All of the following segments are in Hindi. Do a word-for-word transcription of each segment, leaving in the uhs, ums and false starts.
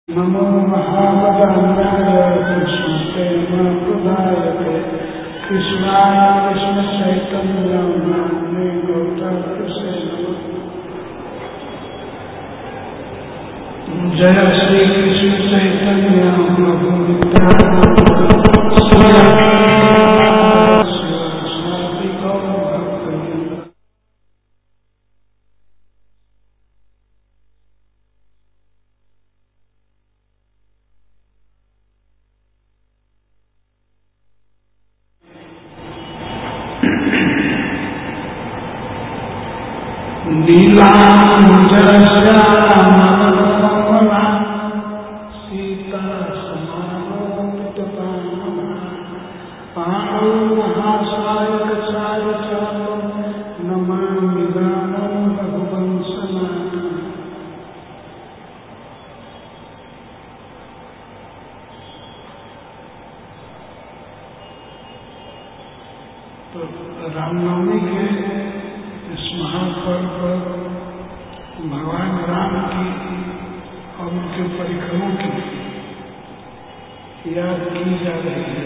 नमो महावदान्याय कृष्णप्रेम प्रदायते कृष्णाय कृष्णचैतन्य नाम्ने गौरकृष्णे नमः। जय श्री कृष्ण चैतन्य प्रभु नित्यानंद नीलांजनश्यामला सीता समारोपितपावना पाणौ महासायकचारुचारौ नमामि रामं रघुवंशनाथम्। तो रामनवमी के इस महापर्व पर भगवान राम की और उनके परिकरों की याद की जा रही है।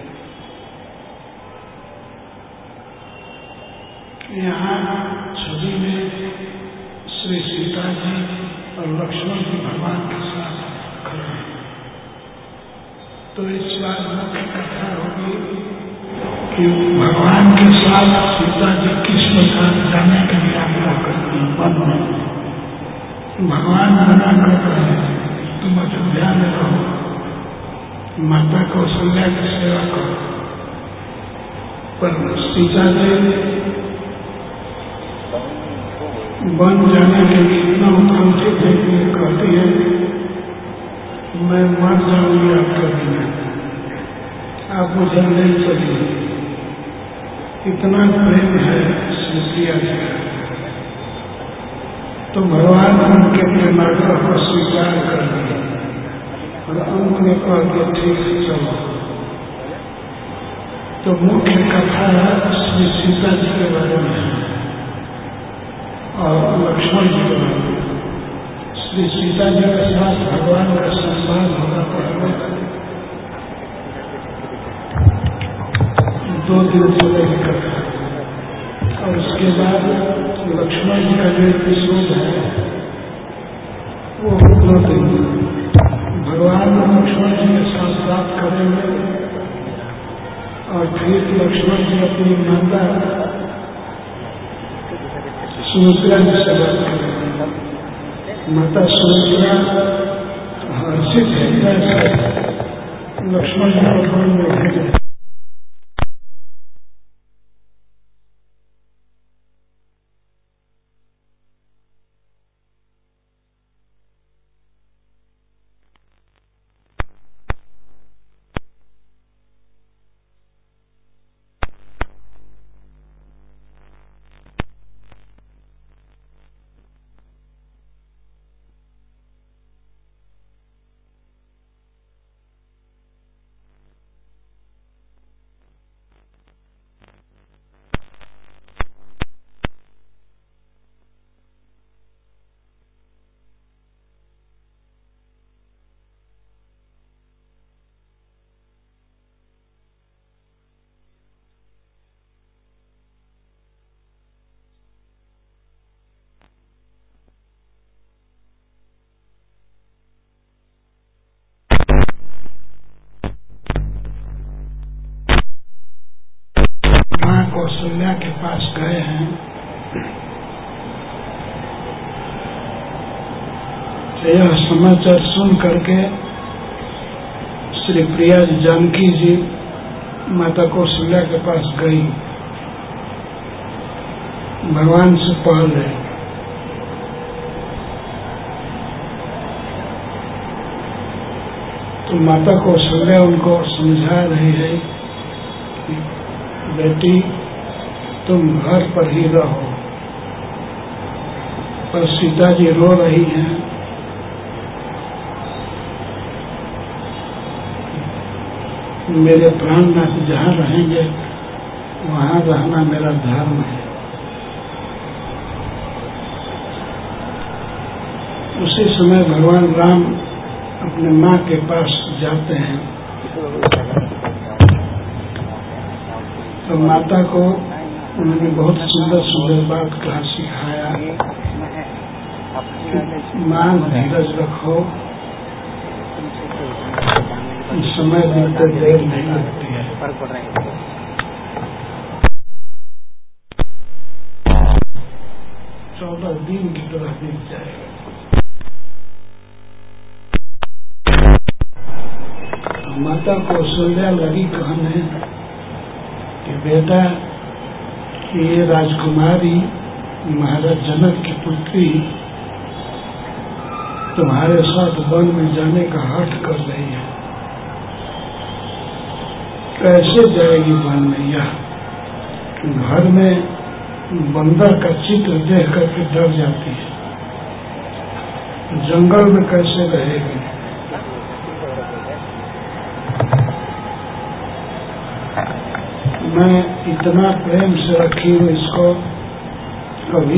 यहाँ छवि में श्री सीता जी और लक्ष्मण जी भगवान के साथ खड़े हैं। तो इस बार मुख्य कथा होगी कि भगवान के साथ सीता जी किस प्रकार जाने के लिए आग्रह करती हैं। वन में भगवान मना कर रहे हैं, तुम अयोध्या में रहो, माता कौशल्या की सेवा करो। पर सीता जी वन जाने के लिए इतना उत्कंठित है कि कहती है मैं मर जाऊंगी आपके बिना, आप मुझे नहीं चलिए। इतना प्रेम है श्रीप्रिया जी का। तो भगवान उनके प्रेमाग्रह को स्वीकार कर दिया और अंत में कह दिया ठीक है चलो। तो मुख्य कथा श्री सीता जी के बारे में है और लक्ष्मण जी के बारे में। श्री सीता जी के साथ भगवान का संवाद होगा पहले दो दिन चलेगी कथा और उसके बाद लक्ष्मण जी का जो एपिसोड है वो दो दिन भगवान लक्ष्मण जी के साथ बात करेंगे और फिर लक्ष्मण जी अपनी माता सुमित्रा जी से बात करेंगे। माता सुमित्रा हर्षित है लक्ष्मण जी को वन में भेजे। कौशल्या के पास गए हैं तो यह समाचार सुन करके श्री प्रिया जानकी जी माता कौशल्या के पास गई भगवान से पहले। तो माता कौशल्या उनको समझा रही है कि बेटी तुम घर पर ही रहो। पर सीता जी रो रही हैं। मेरे प्राणनाथ जहाँ रहेंगे वहाँ रहना मेरा धर्म है। उसी समय भगवान राम अपने माँ के पास जाते हैं तो माता को उन्होंने बहुत सुंदर सुंदर बात कहा, सिखाया। माँ धीरज रखो, समय बीतते देर नहीं लगती है। चौदह दिन की तरह बीत जाएगा। माता कौशल्या लगी कहने कि बेटा, ये राजकुमारी महाराज जनक की पुत्री तुम्हारे साथ वन में जाने का हठ कर रही है। कैसे जाएगी वन में? यह घर में बंदर का चित्र देख करके डर जाती है, जंगल में कैसे रहेगी? मैं इतना प्रेम से रखी हूँ इसको, कभी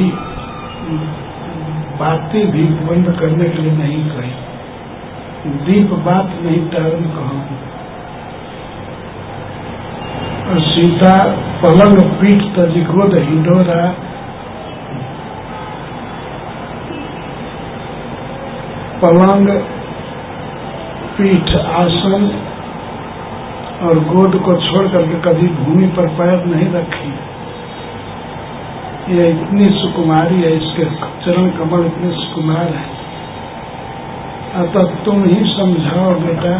बातें भी बंद करने के लिए नहीं कही, दीप बात नहीं टारन कहूँ। और सीता पलंग पीठ तजी गोद हिंडोरा, पलंग पीठ आसन और गोद को छोड़ करके कभी भूमि पर पैर नहीं रखी। ये इतनी सुकुमारी है, इसके चरण कमल इतने सुकुमार है। अतः तुम ही समझाओ बेटा,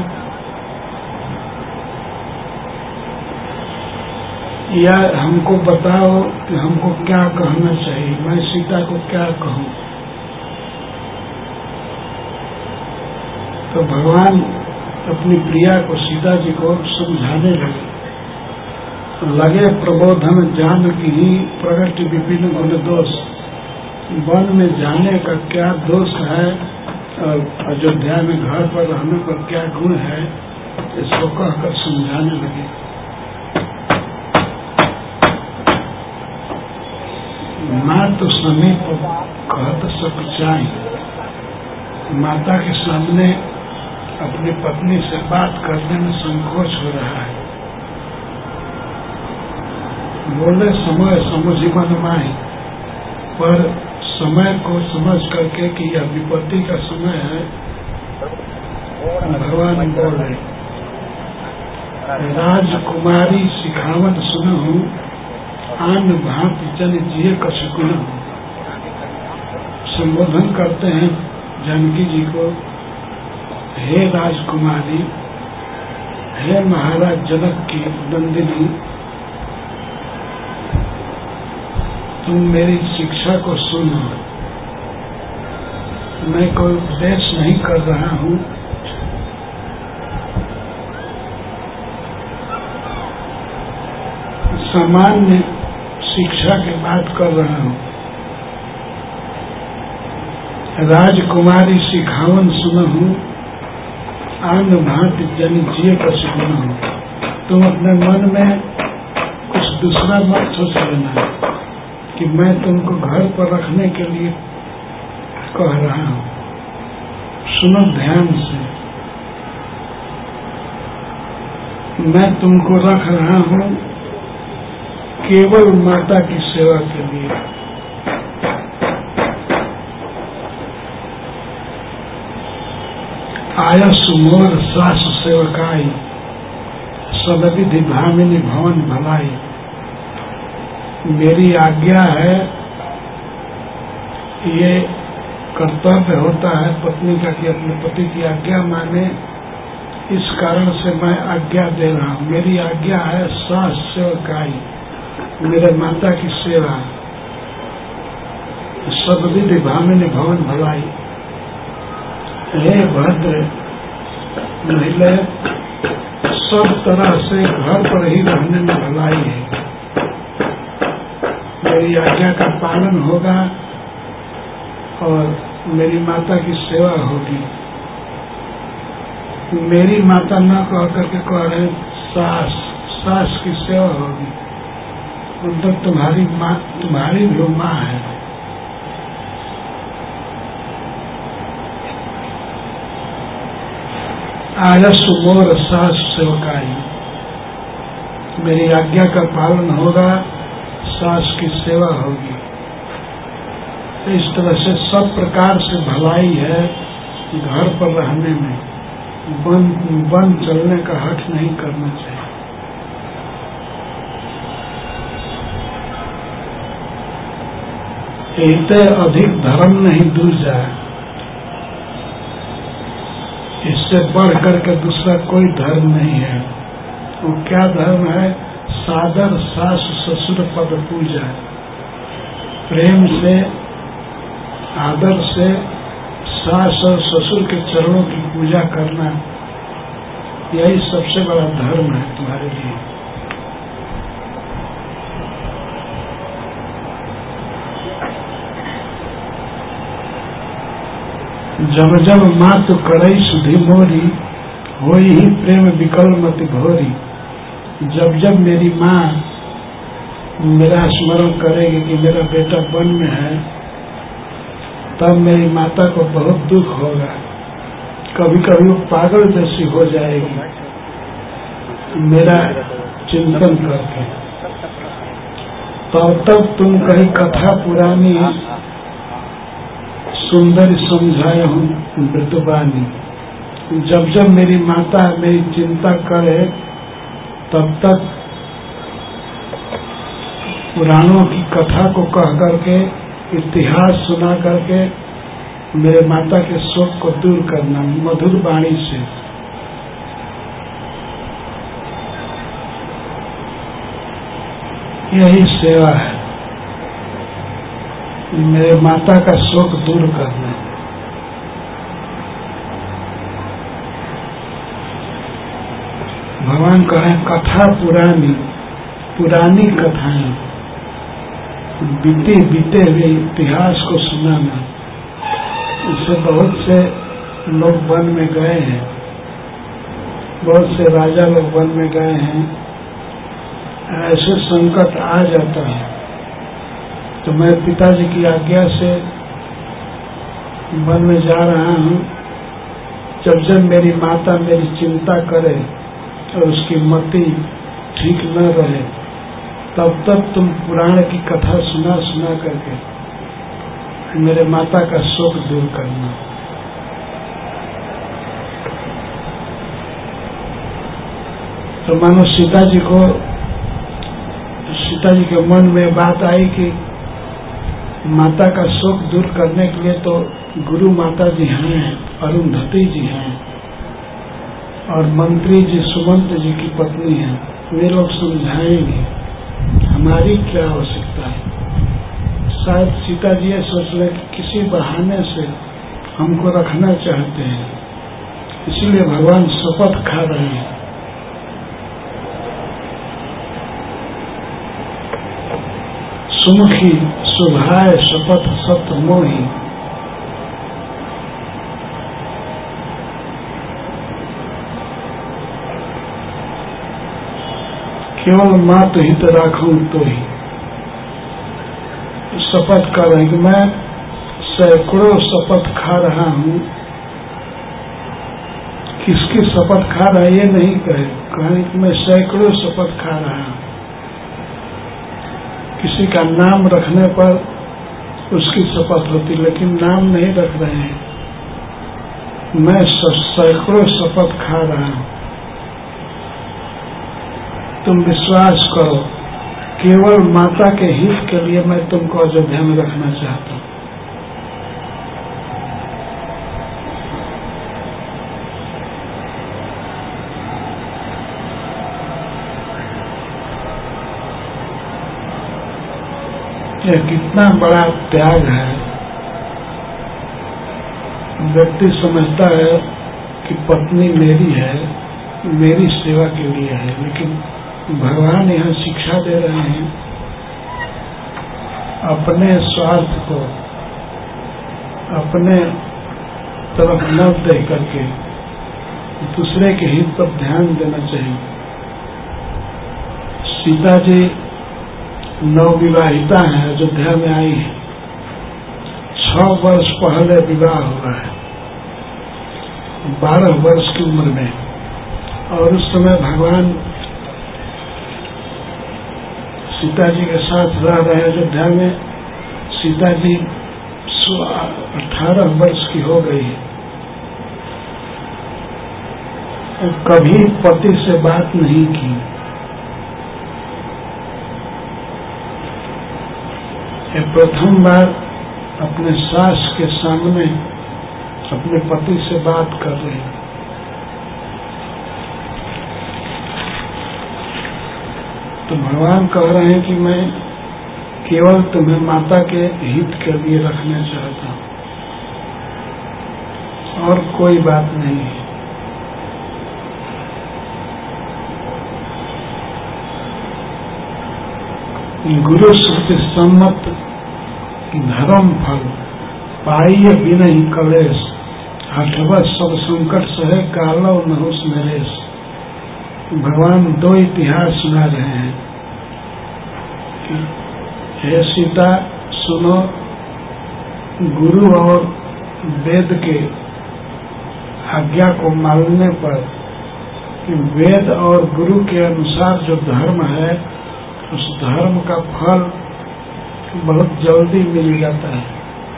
या हमको बताओ कि हमको क्या कहना चाहिए, मैं सीता को क्या कहूं। तो भगवान अपनी प्रिया को, सीता जी को समझाने लगे लगे प्रबोधन जान की ही प्रगट विपिन गुण दोष। वन में जाने का क्या दोष है और अयोध्या में घर पर रहने पर क्या गुण है, इसको कहकर समझाने लगे। माँ तो समीप कहत सकुचाई, माता के सामने अपनी पत्नी से बात करने में संकोच हो रहा है। बोले समय समझी मन माही, पर समय को समझ करके कि यह विपत्ति का समय है, भगवान बोले राजकुमारी सिखावन सुनहु, आन भांति जन जिये कछुकुन। संबोधन करते हैं जानकी जी को, हे राजकुमारी, हे महाराज जनक की नंदिनी, तुम मेरी शिक्षा को सुनो। मैं कोई उपदेश नहीं कर रहा हूँ, सामान्य शिक्षा की बात कर रहा हूँ। राजकुमारी सिखावन सुनहु, आन भांति जन जिये कछुकुन। तुम अपने मन में कुछ दूसरा मत सोच लेना कि मैं तुमको घर पर रखने के लिए कह रहा हूँ। सुनो ध्यान से, मैं तुमको रख रहा हूँ केवल माता की सेवा के लिए। आयस मोर सास सेवकाई, सदविधि भामिनी भवन भलाई। मेरी आज्ञा है, ये कर्तव्य होता है पत्नी का कि अपने पति की आज्ञा माने, इस कारण से मैं आज्ञा दे रहा हूँ। मेरी आज्ञा है सास सेवकाई, मेरे माता की सेवा। सदविधि भामिनी भवन भलाई। हे भद्र महिला, सब तरह से घर पर ही रहने में भलाई है। मेरी आज्ञा का पालन होगा और मेरी माता की सेवा होगी। मेरी माता न कह करके कह रहे सास, सास की सेवा होगी। मतलब तुम्हारी माँ, तुम्हारी भी माँ है। आयस मोर सास सेवकाई, मेरी आज्ञा का पालन होगा, सास की सेवा होगी। इस तरह से सब प्रकार से भलाई है घर पर रहने में। बन बन चलने का हठ नहीं करना चाहिए। इतने अधिक धर्म नहीं दूर जाए, इससे बढ़ करके दूसरा कोई धर्म नहीं है। वो क्या धर्म है? सादर सास ससुर पद पूजा, प्रेम से आदर से सास और ससुर के चरणों की पूजा करना, यही सबसे बड़ा धर्म है तुम्हारे लिए। जब जब मातु करई सुधि मोरी, होई ही प्रेम विकल मति भोरी। जब जब मेरी माँ मेरा स्मरण करेगी कि मेरा बेटा वन में है, तब मेरी माता को बहुत दुख होगा। कभी कभी वो पागल जैसी हो जाएगी मेरा चिंतन करके। तब तक तुम कहीं कथा पुरानी सुंदर समझाए हूँ मृदुबानी। जब जब मेरी माता मेरी चिंता करे, तब तक पुराणों की कथा को कह करके, इतिहास सुना करके मेरे माता के शोक को दूर करना मधुर वाणी से। यही सेवा है, मेरे माता का शोक दूर करना। भगवान कहें कथा पुरानी, पुरानी कथाएं, बीते बीते हुए इतिहास को सुनाना। इससे बहुत से लोग वन में गए हैं, बहुत से राजा लोग वन में गए हैं। ऐसे संकट आ जाता है तो मैं पिताजी की आज्ञा से वन में जा रहा हूँ। जब जब मेरी माता मेरी चिंता करे और उसकी मति ठीक न रहे, तब तक तुम पुराण की कथा सुना सुना करके मेरे माता का शोक दूर करना। तो मानो सीता जी को, सीता जी के मन में बात आई कि माता का शोक दूर करने के लिए तो गुरु माता जी हैं, अरुंधति जी हैं और मंत्री जी सुमंत जी की पत्नी हैं। वे लोग समझाएंगे, हमारी क्या आवश्यकता है। शायद सीता जी ये सोच रहे कि किसी बहाने से हमको रखना चाहते हैं, इसलिए भगवान शपथ खा रहे हैं। सुमुखी सुभाय शपथ सत मोही, केवल मात हित राखूं तो ही। शपथ कर रहे हैं कि मैं सैकड़ों शपथ खा रहा हूं। किसकी शपथ खा रहा है ये नहीं कहे, कहे कि मैं सैकड़ों शपथ खा रहा हूं। किसी का नाम रखने पर उसकी शपथ होती, लेकिन नाम नहीं रख रहे हैं। मैं सैकड़ों शपथ खा रहा हूं। तुम विश्वास करो, केवल माता के हित के लिए मैं तुमको अयोध्या में रखना चाहता हूं। यह कितना बड़ा त्याग है। व्यक्ति समझता है कि पत्नी मेरी है, मेरी सेवा के लिए है, लेकिन भगवान यहाँ शिक्षा दे रहे हैं अपने स्वार्थ को अपने तरफ न दे करके दूसरे के हित पर ध्यान देना चाहिए। सीता जी नवविवाहिता है, अयोध्या में आई है, छह वर्ष पहले विवाह हुआ है। बारह वर्ष की उम्र में, और उस समय भगवान सीता जी के साथ रह रहे अयोध्या में। सीता जी अठारह वर्ष की हो गई, कभी पति से बात नहीं की। प्रथम बार अपने सास के सामने अपने पति से बात कर रही। तो भगवान कह रहे हैं कि मैं केवल तुम्हें माता के हित के लिए रखना चाहता हूं, और कोई बात नहीं है। गुरु श्रुति सम्मत धर्म फल पाइए बिना ही कलेश, हठवा सब संकट सहे कालो नहुस नरेश। भगवान दो इतिहास सुना रहे हैं कि हे सीता सुनो, गुरु और वेद के आज्ञा को मानने पर कि वेद और गुरु के अनुसार जो धर्म है उस धर्म का फल बहुत जल्दी मिल जाता है।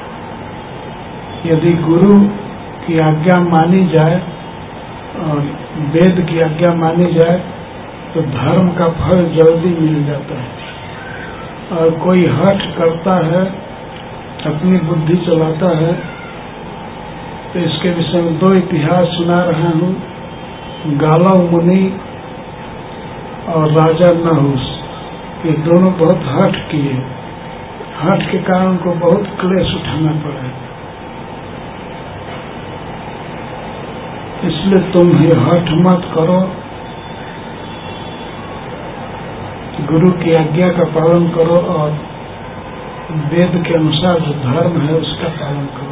यदि गुरु की आज्ञा मानी जाए और वेद की आज्ञा मानी जाए तो धर्म का फल जल्दी मिल जाता है। और कोई हठ करता है, अपनी बुद्धि चलाता है, तो इसके विषय में दो इतिहास सुना रहा हूं। गालव मुनि और राजा नहुस, ये दोनों बहुत हठ किए। हठ के कारण को बहुत क्लेश उठाना पड़ा। इसलिए तुम ही हठ मत करो, गुरु की आज्ञा का पालन करो और वेद के अनुसार जो धर्म है उसका पालन करो।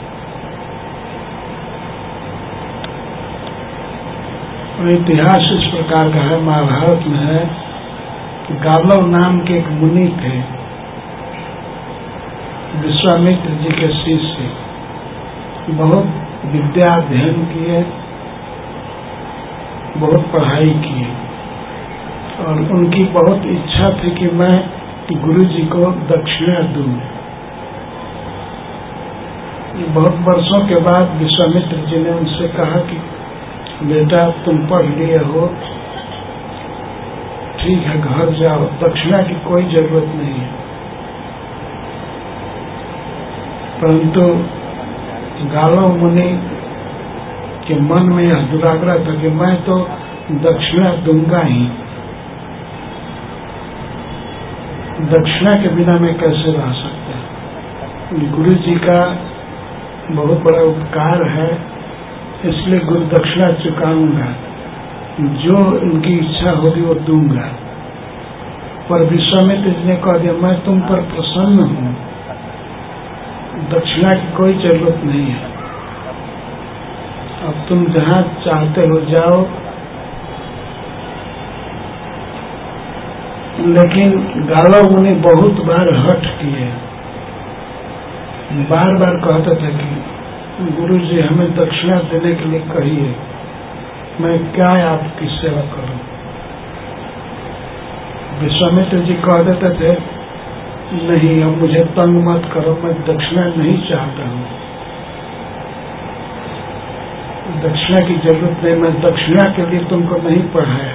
और इतिहास इस प्रकार का है, महाभारत में है कि गालव नाम के एक मुनि थे, विश्वामित्र जी के शिष्य, बहुत विद्या अध्ययन किए, बहुत पढ़ाई की, और उनकी बहुत इच्छा थी कि मैं गुरु जी को दक्षिणा दूं। बहुत वर्षों के बाद विश्वामित्र जी ने उनसे कहा कि बेटा तुम पढ़ लिए हो, ठीक है घर जाओ, दक्षिणा की कोई जरूरत नहीं है। परंतु गालव मुनि के मन में यह दुराग्रह था कि मैं तो दक्षिणा दूंगा ही, दक्षिणा के बिना मैं कैसे रह सकता। गुरु जी का बहुत बड़ा उपकार है, इसलिए गुरु दक्षिणा चुकाऊंगा, जो उनकी इच्छा होगी वो दूंगा। पर विश्वामित्र जी ने कह दिया मैं तुम पर प्रसन्न हूं, दक्षिणा की कोई जरूरत नहीं है, अब तुम जहां चाहते हो जाओ। लेकिन गालव मुनि बहुत बार हठ किए, बार बार कहते थे कि गुरु जी हमें दक्षिणा देने के लिए कहिए, मैं क्या आपकी सेवा करूं। विश्वामित्र जी कह देते थे नहीं अब मुझे तंग मत करो, मैं दक्षिणा नहीं चाहता हूं, दक्षिणा की जरूरत नहीं, मैं दक्षिणा के लिए तुमको नहीं पढ़ाया,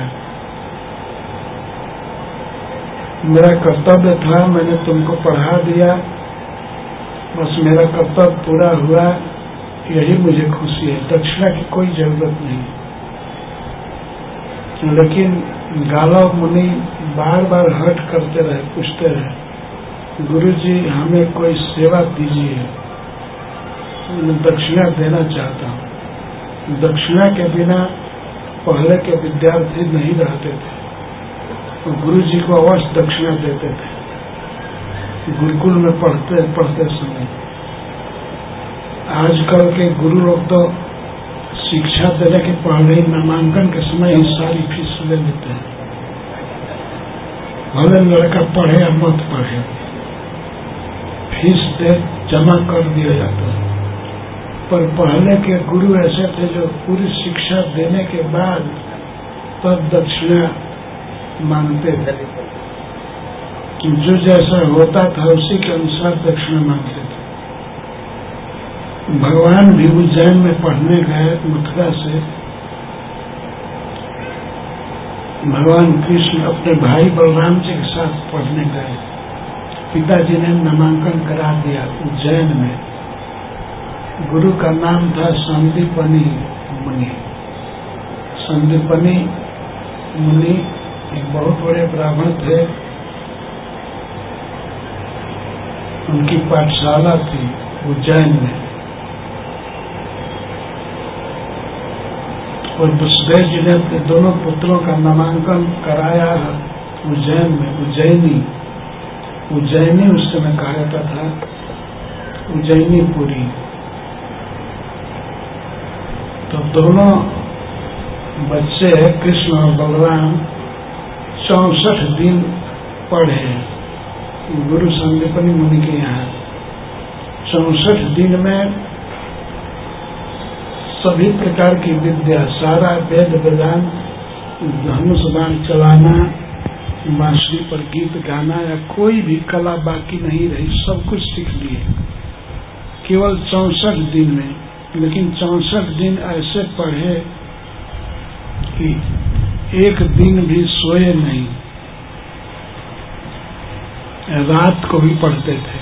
मेरा कर्तव्य था, मैंने तुमको पढ़ा दिया, बस मेरा कर्तव्य पूरा हुआ, यही मुझे खुशी है, दक्षिणा की कोई जरूरत नहीं। लेकिन गालव मुनि बार बार हठ करते रहे, पूछते रहे गुरु जी हमें कोई सेवा दीजिए, मैं दक्षिणा देना चाहता हूँ। दक्षिणा के बिना पहले के विद्यार्थी नहीं रहते थे, तो गुरु जी को अवश्य दक्षिणा देते थे गुरुकुल में पढ़ते पढ़ते समय। आजकल के गुरु लोग तो शिक्षा देने के पहले ही नामांकन के समय ही सारी फीस ले लेते हैं, भले लड़का पढ़े या मत पढ़े, फीस दे जमा कर दिया जाता है। पर पहले के गुरु ऐसे थे जो पूरी शिक्षा देने के बाद तब दक्षिणा मांगते थे। जो जैसा होता था उसी के अनुसार दक्षिणा मांगते थे। भगवान भी उज्जैन में पढ़ने गए मथुरा से। भगवान कृष्ण अपने भाई बलराम जी के साथ पढ़ने गए। पिताजी ने नामांकन करा दिया उज्जैन में। गुरु का नाम था संदीपनी मुनि। संदीपनी मुनि एक बहुत बड़े ब्राह्मण थे। उनकी पाठशाला थी उज्जैन में। और वसुदेव जी ने अपने दोनों पुत्रों का नामांकन कराया उज्जैन में। उज्जैनी उज्जैनी उस समय कहा जाता था, उज्जैनी पुरी। तो दोनों बच्चे कृष्ण और बलराम चौसठ दिन पढ़े गुरु संदीपनी मुनि के यहाँ। चौसठ दिन में सभी प्रकार की विद्या, सारा वेद वेदांत, धनुष बाण चलाना, बांसुरी पर गीत गाना या कोई भी कला बाकी नहीं रही, सब कुछ सीख लिए केवल चौसठ दिन में। लेकिन चौसठ दिन ऐसे पढ़े कि एक दिन भी सोए नहीं, रात को भी पढ़ते थे।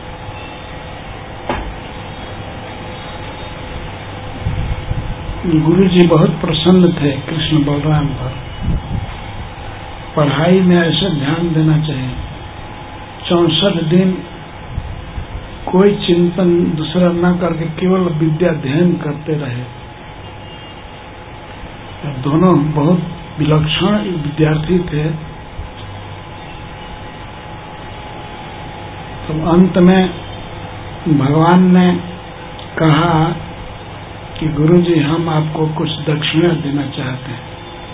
गुरु जी बहुत प्रसन्न थे कृष्ण बलराम पर। पढ़ाई में ऐसे ध्यान देना चाहिए। चौसठ दिन कोई चिंतन दूसरा न करके केवल विद्या ध्यान करते रहे। दोनों बहुत विलक्षण विद्यार्थी थे। तो अंत में भगवान ने कहा कि गुरु जी हम आपको कुछ दक्षिणा देना चाहते हैं।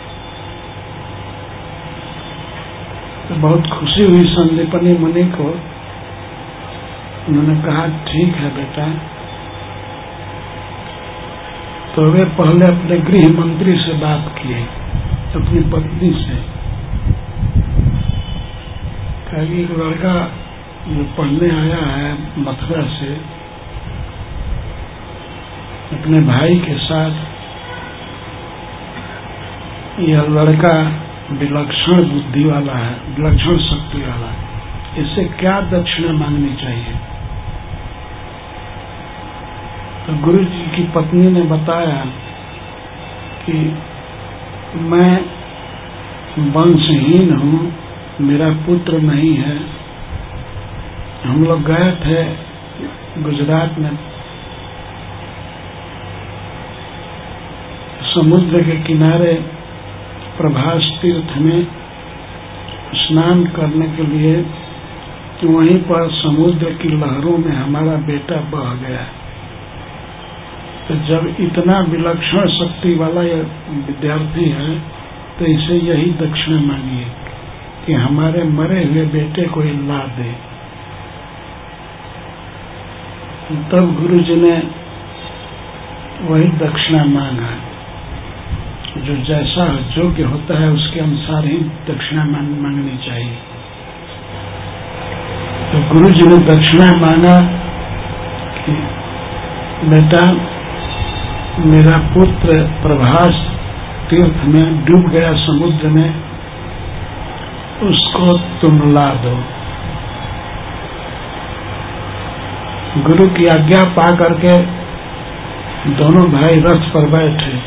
तो बहुत खुशी हुई संदीपनी मुनि को। उन्होंने कहा ठीक है बेटा। तो वे पहले अपने गृह मंत्री से बात किए, अपनी पत्नी से। कहा कि एक लड़का जो पढ़ने आया है मथुरा से अपने भाई के साथ, यह लड़का विलक्षण बुद्धि वाला है, विलक्षण शक्ति वाला है, इससे क्या दक्षिणा मांगनी चाहिए। तो गुरु जी की पत्नी ने बताया कि मैं वंशहीन हूँ, मेरा पुत्र नहीं है। हम लोग गए थे गुजरात में, समुद्र के किनारे प्रभास तीर्थ में स्नान करने के लिए। वहीं पर समुद्र की लहरों में हमारा बेटा बह गया। तो जब इतना विलक्षण शक्ति वाला यह विद्यार्थी है तो इसे यही दक्षिणा मांगिए कि हमारे मरे हुए बेटे को ला दे। तब गुरु जी ने वही दक्षिणा मांगा। जो जैसा योग्य होता है उसके अनुसार ही दक्षिणा मांगनी चाहिए। तो गुरु जी ने दक्षिणा मांगा कि बेटा मेरा पुत्र प्रभास तीर्थ में डूब गया समुद्र में, उसको तुम ला दो। गुरु की आज्ञा पा करके दोनों भाई रथ पर बैठे,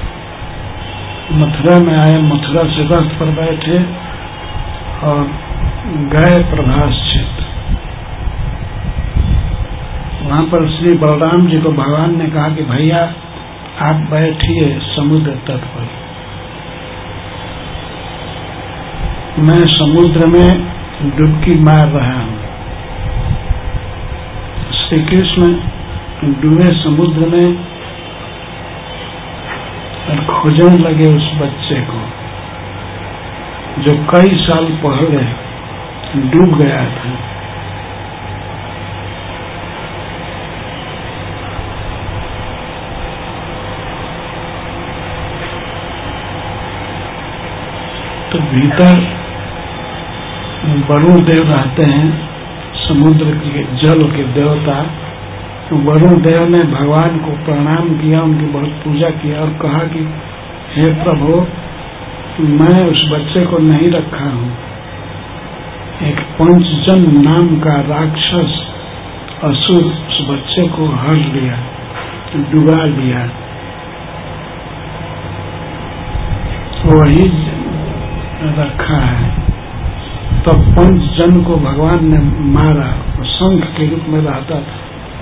मथुरा में आए। मथुरा से रथ पर बैठे और गए प्रभास क्षेत्र। वहां पर श्री बलराम जी को भगवान ने कहा कि भैया आप बैठिए समुद्र तट पर, मैं समुद्र में डुबकी मार रहा हूं। श्री कृष्ण डूबे समुद्र में और खोजने लगे उस बच्चे को जो कई साल पहले डूब गया था। तो भीतर वरुण देव रहते हैं, समुद्र के जल के देवता। तो वरुण देव ने भगवान को प्रणाम किया, उनकी बहुत पूजा किया और कहा कि हे प्रभु, मैं उस बच्चे को नहीं रखा हूं। एक पंचजन नाम का राक्षस असुर उस बच्चे को हर लिया, डुबा लिया। वही रखा है। तब पंचजन को भगवान ने मारा, शंख के रूप में रहता था।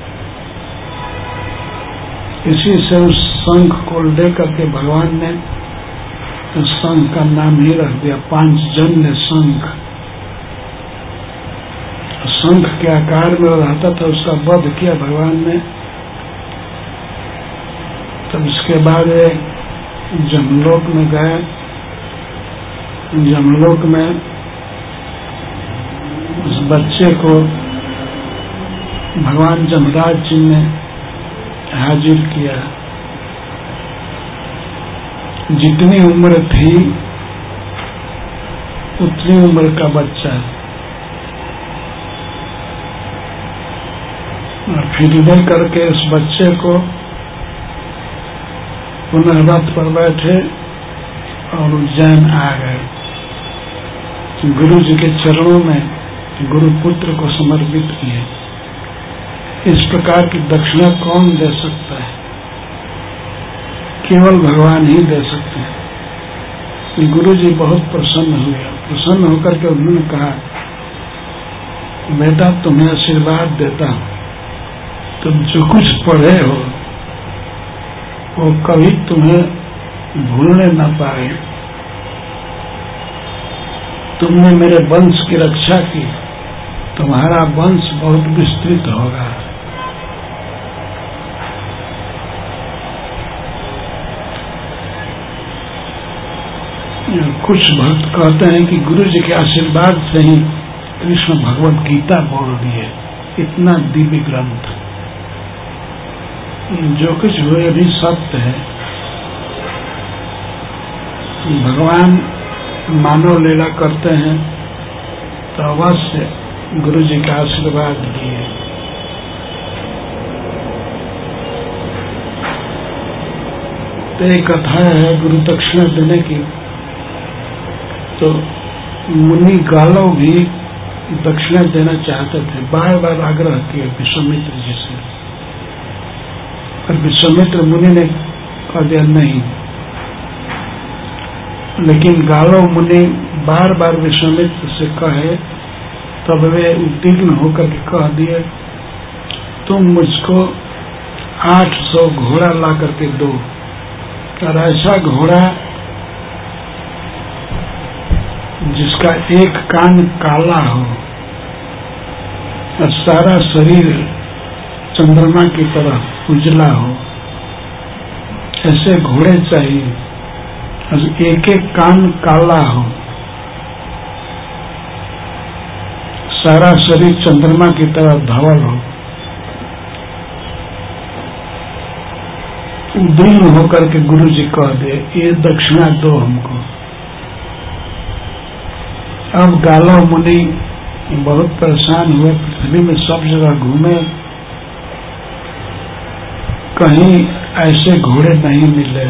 इसी से उस शंख को लेकर के भगवान ने उस शंख का नाम ही रख दिया, पांचजन्य शंख। शंख के आकार में रहता था, उसका वध किया भगवान ने। तब इसके बाद जमलोक में गए। जमलोक में उस बच्चे को भगवान जमराज जी ने हाजिर किया। जितनी उम्र थी उतनी उम्र का बच्चा, और फिर ले करके उस बच्चे को पुनः रथ पर बैठे और उज्जैन आ गए। गुरु जी के चरणों में गुरु पुत्र को समर्पित किए। इस प्रकार की दक्षिणा कौन दे सकता है? केवल भगवान ही दे सकते हैं। गुरु जी बहुत प्रसन्न हुए। प्रसन्न होकर के उन्होंने कहा, बेटा तुम्हें आशीर्वाद देता हूं, तुम जो कुछ पढ़े हो वो कभी तुम्हें भूलने न पाए। तुमने मेरे वंश की रक्षा की, तुम्हारा वंश बहुत विस्तृत होगा। कुछ भक्त कहते हैं कि गुरु जी के आशीर्वाद से ही कृष्ण भगवत गीता बोल दिए। इतना दिव्य ग्रंथ, जो कुछ हुए भी सत्य है। भगवान मानव लीला करते हैं तो अवश्य गुरु जी का आशीर्वाद लिए। तो एक कथा है गुरु दक्षिणा देने की। तो मुनि गालव भी दक्षिणा देना चाहते थे, बार बार आग्रह किए विश्वामित्र जी से, पर विश्वामित्र मुनि ने कह दिया नहीं। लेकिन गालव मुनि बार बार विश्वामित्र से कहे, तब वे उद्विग्न होकर के कह दिए, तुम मुझको आठ सौ घोड़ा ला करके दो, और ऐसा घोड़ा जिसका एक कान काला हो और सारा शरीर चंद्रमा की तरह उजला हो, ऐसे घोड़े चाहिए। और एक एक कान काला हो, सारा शरीर चंद्रमा की तरह धवल हो। उद्विग्न होकर के गुरु जी कह दे, ये दक्षिणा दो हमको। अब गालव मुनि बहुत परेशान हुए, पृथ्वी में सब जगह घूमे, कहीं ऐसे घोड़े नहीं मिले।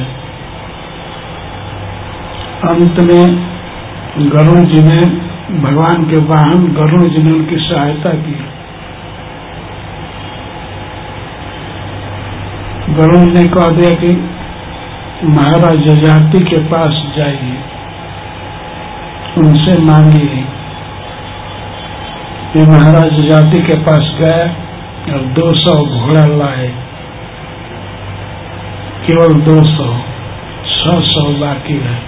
अंत में गरुड़ जी ने, भगवान के वाहन गरुड़ जी ने उनकी सहायता की। गरुड़ ने कह दिया कि महाराज जजाति के पास जाइए, उनसे मांगिए। ये महाराज जजाति के पास गए और दो सौ घोड़ा लाए, केवल दो सौ, छह सौ बाकी है।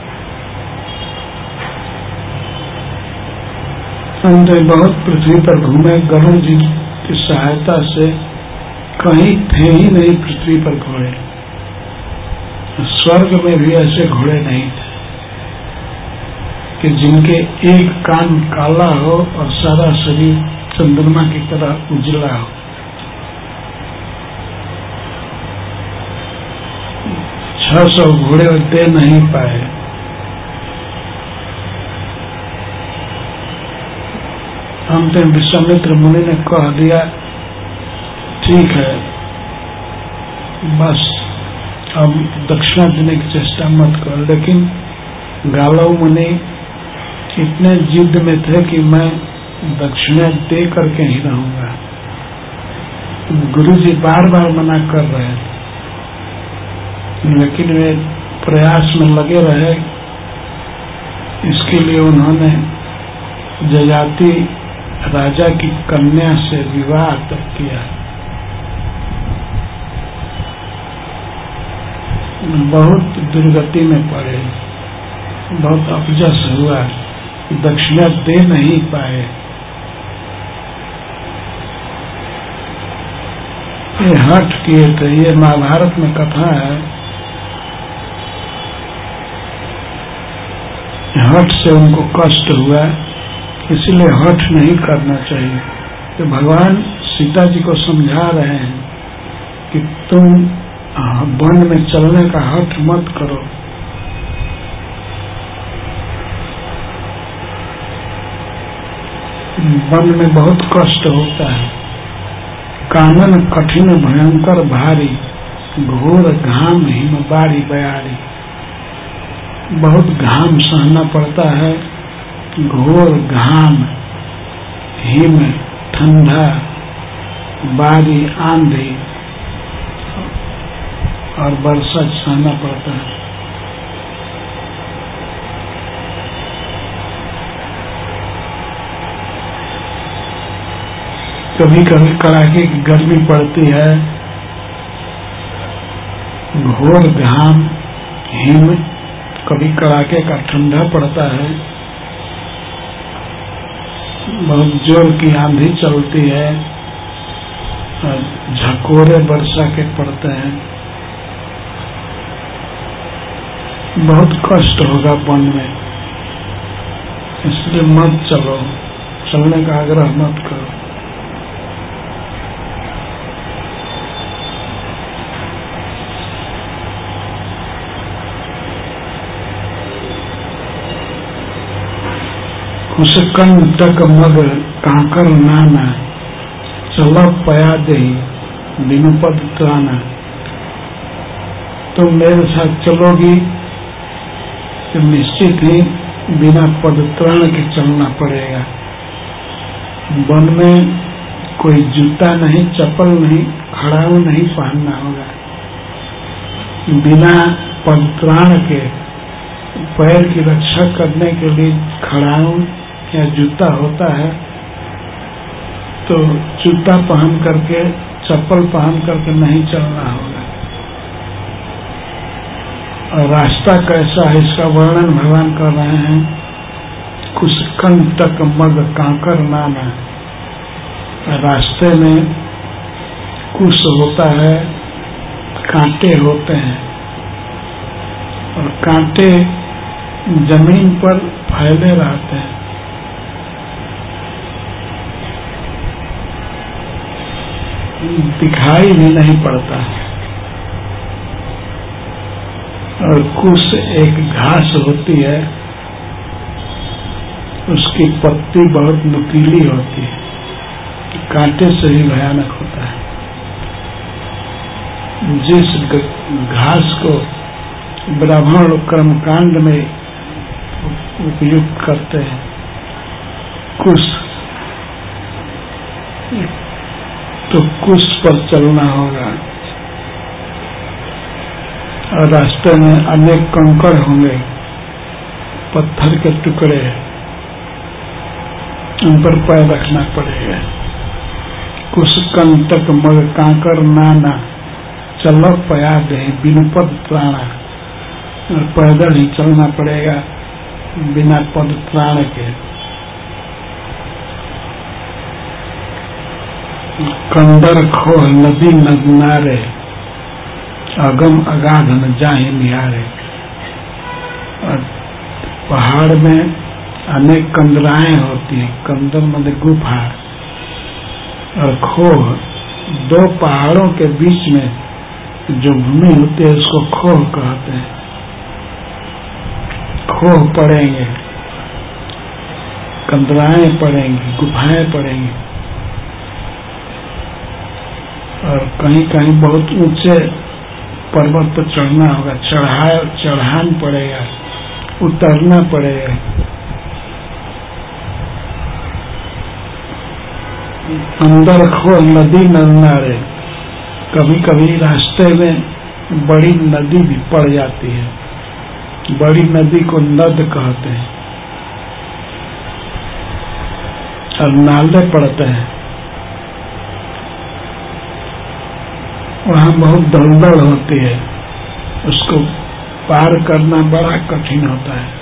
अंत में बहुत पृथ्वी पर घूमे, गरुड़ जी की सहायता से कहीं थे ही नहीं पृथ्वी पर घोड़े। स्वर्ग में भी ऐसे घोड़े नहीं थे कि जिनके एक कान काला हो और सारा शरीर चंद्रमा की तरह उजला हो। छह सौ घोड़े दे नहीं पाए। अंतिम विश्वामित्र मुनि ने कह दिया, ठीक है, बस अब दक्षिणा देने की चेष्टा मत कर। लेकिन गालव मुनि इतने जिद में थे कि मैं दक्षिणा दे करके ही रहूंगा। गुरु जी बार बार मना कर रहे थे, लेकिन वे प्रयास में लगे रहे। इसके लिए उन्होंने जजाति राजा की कन्या से विवाह तक किया। बहुत दुर्गति में पड़े, बहुत अपजस हुआ, दक्षिणा दे नहीं पाए। ये हठ किए थे। ये महाभारत में कथा है। हठ से उनको कष्ट हुआ, इसलिए हठ नहीं करना चाहिए। तो भगवान सीता जी को समझा रहे हैं कि तुम वन में चलने का हठ मत करो। वन में बहुत कष्ट होता है। कानन कठिन भयंकर भारी, घोर घाम हिम बारी बयारी। बहुत घाम सहना पड़ता है, घोर घाम, हिम ठंडा, बारी आंधी और वर्षा सहना पड़ता है। कभी कभी कड़ाके की गर्मी पड़ती है, घोर घाम, हिम, कभी कड़ाके का ठंडा पड़ता है, बहुत जोर की आंधी चलती है, झकोरे वर्षा के पड़ते हैं। बहुत कष्ट होगा वन में, इसलिए मत चलो, चलने का आग्रह मत करो। उस कंटक मग कांकर नाना, चल पया दे बिनु पद त्राना। तुम मेरे साथ चलोगी तो निश्चित ही बिना पद त्राण के चलना पड़ेगा। वन में कोई जूता नहीं, चप्पल नहीं, खड़ाऊ नहीं पहनना होगा। बिना पद त्राण के पैर की रक्षा करने के लिए खड़ाऊ या जूता होता है, तो जूता पहन करके, चप्पल पहन करके नहीं चलना होगा। और रास्ता कैसा है इसका वर्णन भगवान कर रहे हैं। कुछ कंटक मग कांकर नाना। रास्ते में कुछ होता है, कांटे होते हैं, और कांटे जमीन पर फैले रहते हैं। दिखाई भी नहीं पड़ता। और कुछ एक घास होती है, उसकी पत्ती बहुत नुकीली होती है, कांटे से भी भयानक होता है। जिस घास को ब्राह्मण कर्मकांड में उपयुक्त करते हैं, कुछ तो कुछ पर चलना होगा। और रास्ते में अनेक कंकड़ होंगे, पत्थर के टुकड़े, उन पर पैर रखना पड़ेगा। कुछ कंटक मग कांकर नाना, चल पया दे बिनु पद त्राणा। और पैदल ही चलना पड़ेगा बिना पद त्राण के। कंदर खोह नदी नगनारे, अगम अगाध न जाहि निहारे। और पहाड़ में अनेक कंदराएं होती हैं। कंदर मतलब गुफा, और खोह, दो पहाड़ों के बीच में जो भूमि होती है उसको खोह कहते हैं। खोह पड़ेंगे, कंदराएं पड़ेंगी, गुफाएं पड़ेंगी, और कहीं कहीं बहुत ऊंचे पर्वत पर चढ़ना होगा, चढ़ा चढ़ान पड़ेगा, उतरना पड़ेगा। अंदर खो नदी नरनारे, कभी कभी रास्ते में बड़ी नदी भी पड़ जाती है, बड़ी नदी को नद कहते हैं, और नाले पड़ते हैं, वहां बहुत दलदल होती है, उसको पार करना बड़ा कठिन होता है।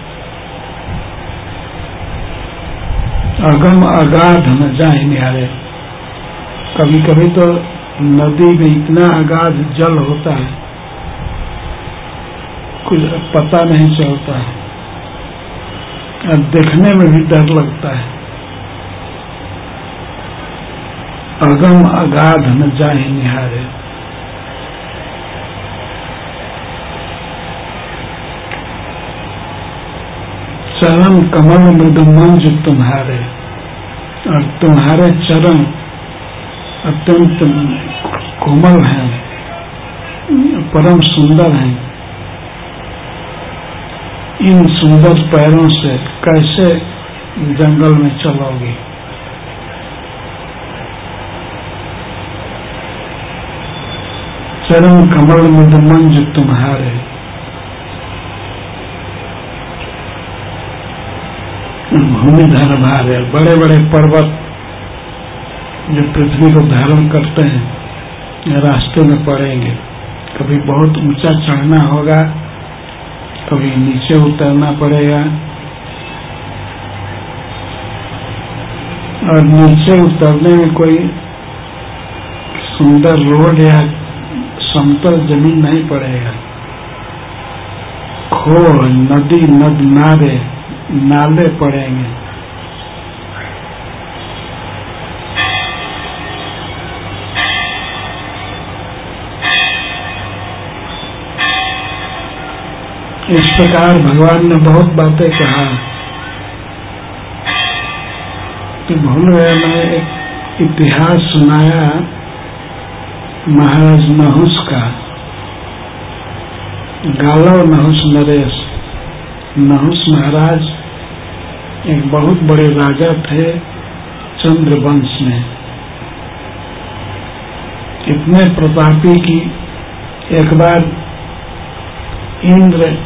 अगम अगाध न जाए निहारे, कभी कभी तो नदी में इतना अगाध जल होता है कुछ पता नहीं चलता है, और देखने में भी डर लगता है। अगम अगाध न जाए निहारे, चरण कमल मृदु मंज तुम्हारे, और तुम्हारे चरण अत्यंत कोमल हैं, परम सुंदर हैं। इन सुंदर पैरों से कैसे जंगल में चलोगे? चरण कमल मृदु मंज तुम्हारे, भूमिधर भार है, बड़े बड़े पर्वत जो पृथ्वी को धारण करते हैं रास्ते में पड़ेंगे, कभी बहुत ऊंचा चढ़ना होगा, कभी नीचे उतरना पड़ेगा, और नीचे उतरने में कोई सुंदर रोड या समतल जमीन नहीं पड़ेगा, खो नदी नद नारे नाले पड़ेंगे। इस प्रकार भगवान ने बहुत बातें कहा कि भूल गया, मैं एक इतिहास सुनाया महाराज नहुस का, गालव नहुस नरेश। नहुस महाराज एक बहुत बड़े राजा थे चंद्र वंश में, इतने प्रतापी कि एक बार इंद्र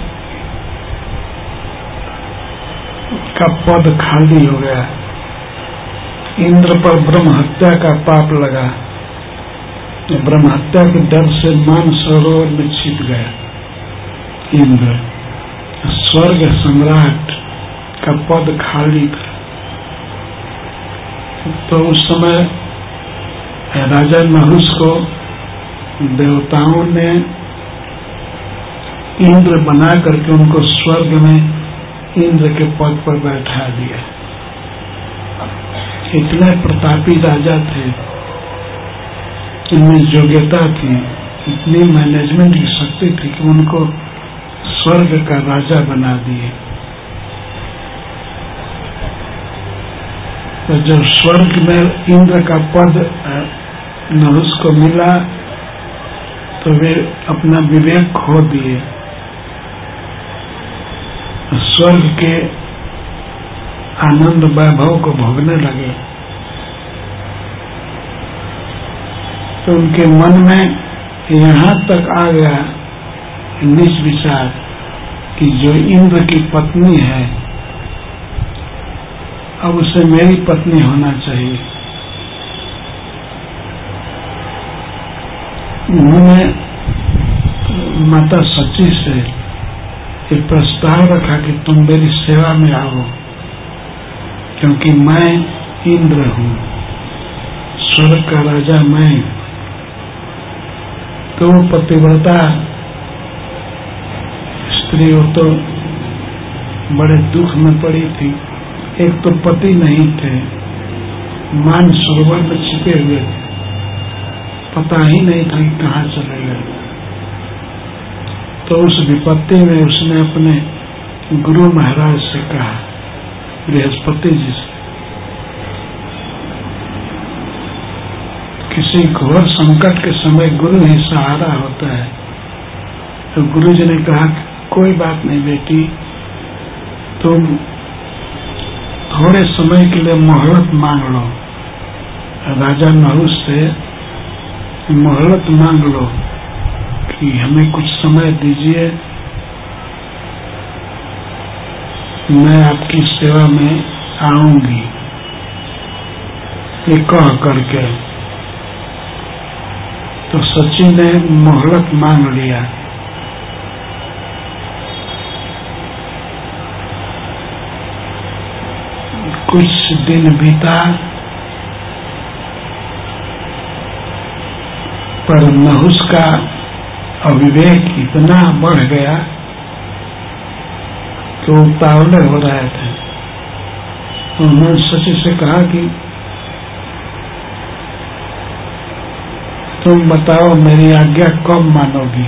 का पद खाली हो गया, इंद्र पर ब्रह्म हत्या का पाप लगा, ब्रह्म हत्या के डर से मान सरोवर में छिप गया इंद्र, स्वर्ग सम्राट का पद खाली था। तो उस समय राजा नहुस को देवताओं ने इंद्र बना करके उनको स्वर्ग में इंद्र के पद पर बैठा दिया। इतने प्रतापी राजा थे, इनमें योग्यता थी, इतनी मैनेजमेंट की शक्ति थी कि उनको स्वर्ग का राजा बना दिए। तो जब स्वर्ग में इंद्र का पद नहुस को मिला तो वे अपना विवेक खो दिए, स्वर्ग के आनंद वैभव को भोगने लगे। तो उनके मन में यहाँ तक आ गया नीच विचार कि जो इंद्र की पत्नी है अब उसे मेरी पत्नी होना चाहिए। उन्होंने माता सची से एक प्रस्ताव रखा कि तुम मेरी सेवा में आओ, क्योंकि मैं इंद्र हूँ, स्वर्ग का राजा मैं। तो वो पतिव्रता स्त्री वो तो बड़े दुख में पड़ी थी, एक तो पति नहीं थे, मान सरोवर में छिपे हुए थे, पता ही नहीं था कि कहाँ चले गए। तो उस विपत्ति में उसने अपने गुरु महाराज से कहा, बृहस्पति जी से, किसी घोर संकट के समय गुरु ही सहारा होता है। तो गुरु जी ने कहा कोई बात नहीं बेटी, तुम थोड़े समय के लिए मोहलत मांग लो। राजा नहुस से मोहलत मांग लो कि हमें कुछ समय दीजिए, मैं आपकी सेवा में आऊंगी, ये कह करके। तो सची ने मोहलत मांग लिया। कुछ दिन बीता, पर नहुस का अविवेक इतना बढ़ गया कि वो उतावले हो रहे थे। तो उन्होंने सची से कहा कि तुम बताओ मेरी आज्ञा कब मानोगी?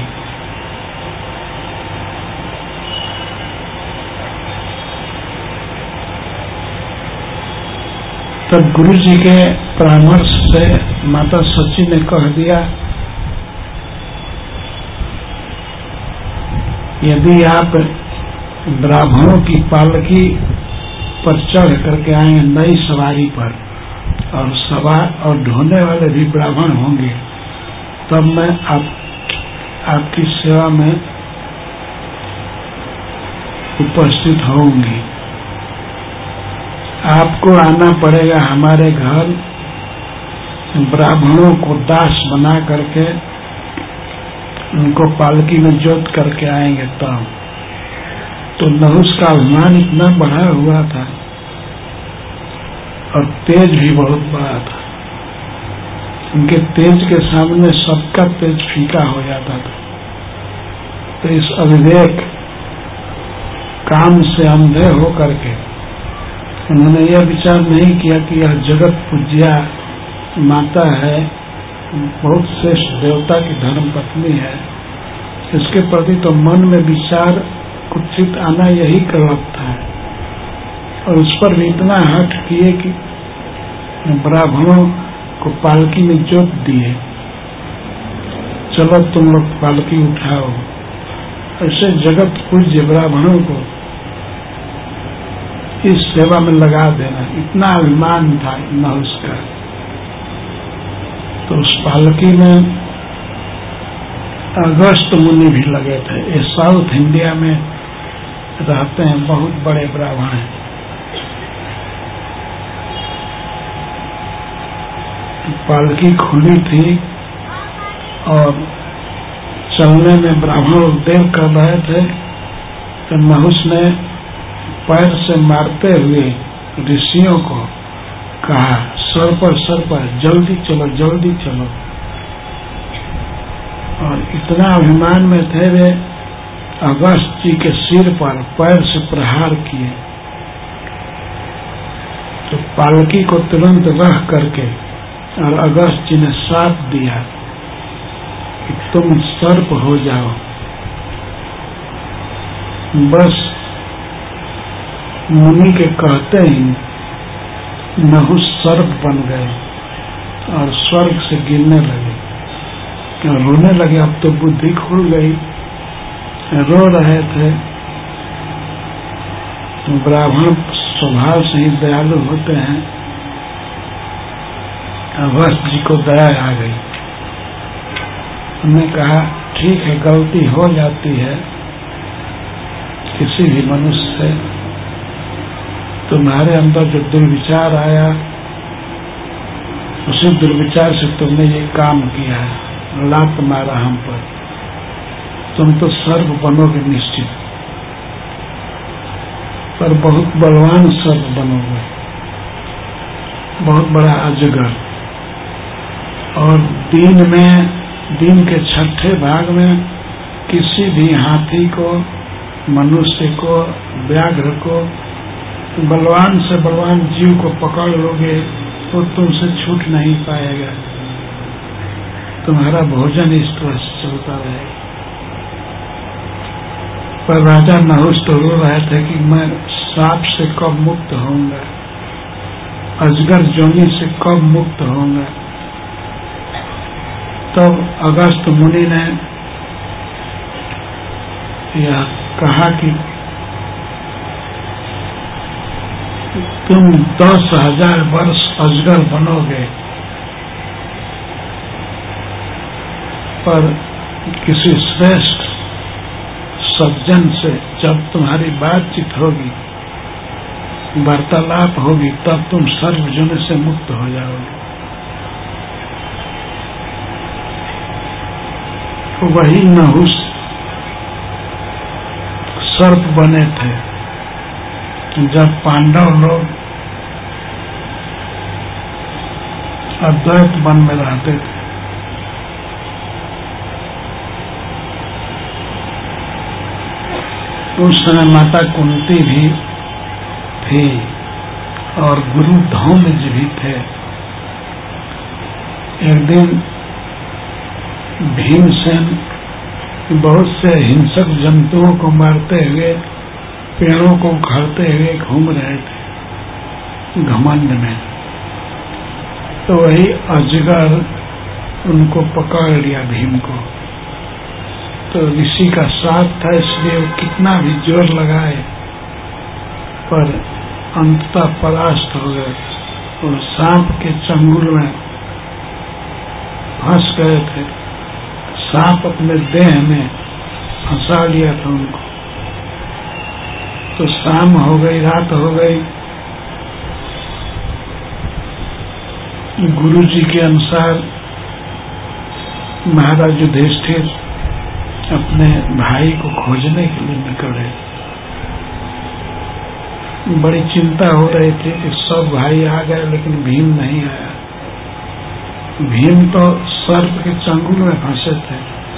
तब गुरु जी के परामर्श से माता सची ने कह दिया, यदि आप ब्राह्मणों की पालकी पर चढ़ करके आएंगे, नई सवारी पर, और सवार और ढोने वाले भी ब्राह्मण होंगे, तब मैं आप आपकी सेवा में उपस्थित होंगी। आपको आना पड़ेगा हमारे घर, ब्राह्मणों को दास बना करके उनको पालकी में जोत करके आएंगे तब। तो नहुस का अभिमान इतना बढ़ा हुआ था और तेज भी बहुत बड़ा था। उनके तेज के सामने सबका तेज फीका हो जाता था। तो इस अविवेक काम से अंधे हो करके उन्होंने यह विचार नहीं किया कि यह जगत पूज्या माता है, बहुत श्रेष्ठ देवता की धर्म पत्नी है, इसके प्रति तो मन में विचार कुत्सित आना यही कर्म था। और उस पर भी इतना हठ किए कि ब्राह्मणों को पालकी में जोत दिए, चलो तुम लोग पालकी उठाओ। ऐसे जगत पूज्य ब्राह्मणों को इस सेवा में लगा देना, इतना अभिमान था नहुस का। तो उस पालकी में अगस्त मुनि भी लगे थे। ये साउथ इंडिया में रहते हैं, बहुत बड़े ब्राह्मण हैं। पालकी खुली थी और चलने में ब्राह्मण लोग देर कर रहे थे। तो नहुस ने पैर से मारते हुए ऋषियों को कहा, सर पर सर पर जल्दी चलो जल्दी चलो। और इतना अभिमान में थे वे, अगस्त जी के सिर पर पैर से प्रहार किए। तो पालकी को तुरंत रख करके और अगस्त जी ने साथ दिया कि तुम सर्प हो जाओ। बस मुनि के कहते ही नहुस सर्प बन गए और स्वर्ग से गिरने लगे और रोने लगे। अब तो बुद्धि खुल गई, रो रहे थे। ब्राह्मण स्वभाव से ही दयालु होते हैं। अगस्त जी को दया आ गई। उन्होंने कहा, ठीक है, गलती हो जाती है किसी भी मनुष्य से। तुम्हारे अंदर जो दुर्विचार आया, उसी दुर्विचार से तुमने ये काम किया है, लात मारा हम पर। तुम तो सर्प बनोगे निश्चित, पर बहुत बलवान सर्प बनोगे, बहुत बड़ा अजगर। और दिन में, दिन के छठे भाग में किसी भी हाथी को, मनुष्य को, व्याघ्र को, बलवान से बलवान जीव को पकड़ लोगे तो तुमसे छूट नहीं पाएगा। तुम्हारा भोजन इस तरह से चलता रहेगा। पर राजा नहुस तो रो रहे थे कि मैं सांप से कब मुक्त होऊंगा, अजगर जोनी से कब मुक्त होऊंगा। तब अगस्त मुनि ने यह कहा कि तुम दस हजार वर्ष अजगर बनोगे, पर किसी श्रेष्ठ सज्जन से जब तुम्हारी बातचीत होगी, वार्तालाप होगी, तब तुम सर्वजन से मुक्त हो जाओगे। वही नहुस सर्प बने थे जब पांडव लोग अद्वैत वन में रहते थे। उस समय माता कुंती भी थी और गुरु धौम्य जी भी थे। एक दिन भीमसेन बहुत से हिंसक जंतुओं को मारते हुए, पेड़ों को उखाड़ते हुए घूम रहे थे घमंड में, तो वही अजगर उनको पकड़ लिया भीम को। तो ऋषि का साथ था, इसलिए वो कितना भी जोर लगाए पर अंततः परास्त हो गए और सांप के चंगुल में फंस गए थे। सांप अपने देह में फंसा लिया था उनको। तो शाम हो गई, रात हो गई। गुरु जी के अनुसार महाराज युधिष्ठिर अपने भाई को खोजने के लिए निकले। बड़ी चिंता हो रही थी कि सब भाई आ गए लेकिन भीम नहीं आया। भीम तो सर्प के चंगुल में फंसे थे।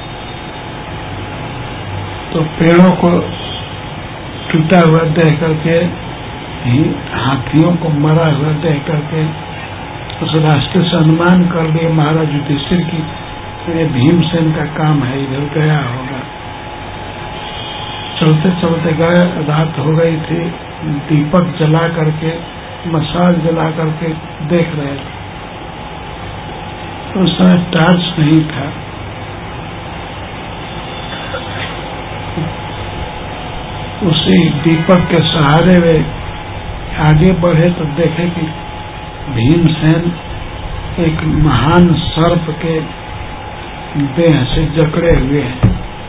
तो पेड़ों को टूटा हुआ देख करके, हाथियों को मरा हुआ देख करके उस रास्ते से अनुमान कर लिए महाराज युधिष्ठिर की ये भीमसेन का काम है, इधर गया होगा। चलते चलते गए, रात हो गई थी। दीपक जला करके, मशाल जला करके देख रहे थे। उस समय टार्च नहीं था। उसी दीपक के सहारे वे आगे बढ़े तो देखे कि भीमसेन एक महान सर्प के देह से जकड़े हुए हैं।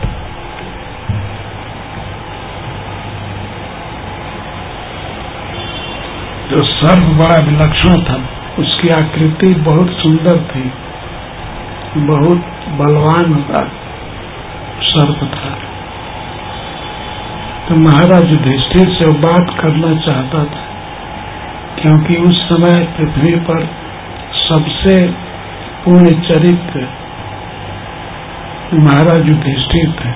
जो सर्प बड़ा विलक्षण था, उसकी आकृति बहुत सुंदर थी, बहुत बलवान सर्प था। तो महाराज युधिष्ठिर से वो बात करना चाहता था, क्योंकि उस समय पृथ्वी पर सबसे पूर्ण चरित्र महाराज युधिष्ठिर थे,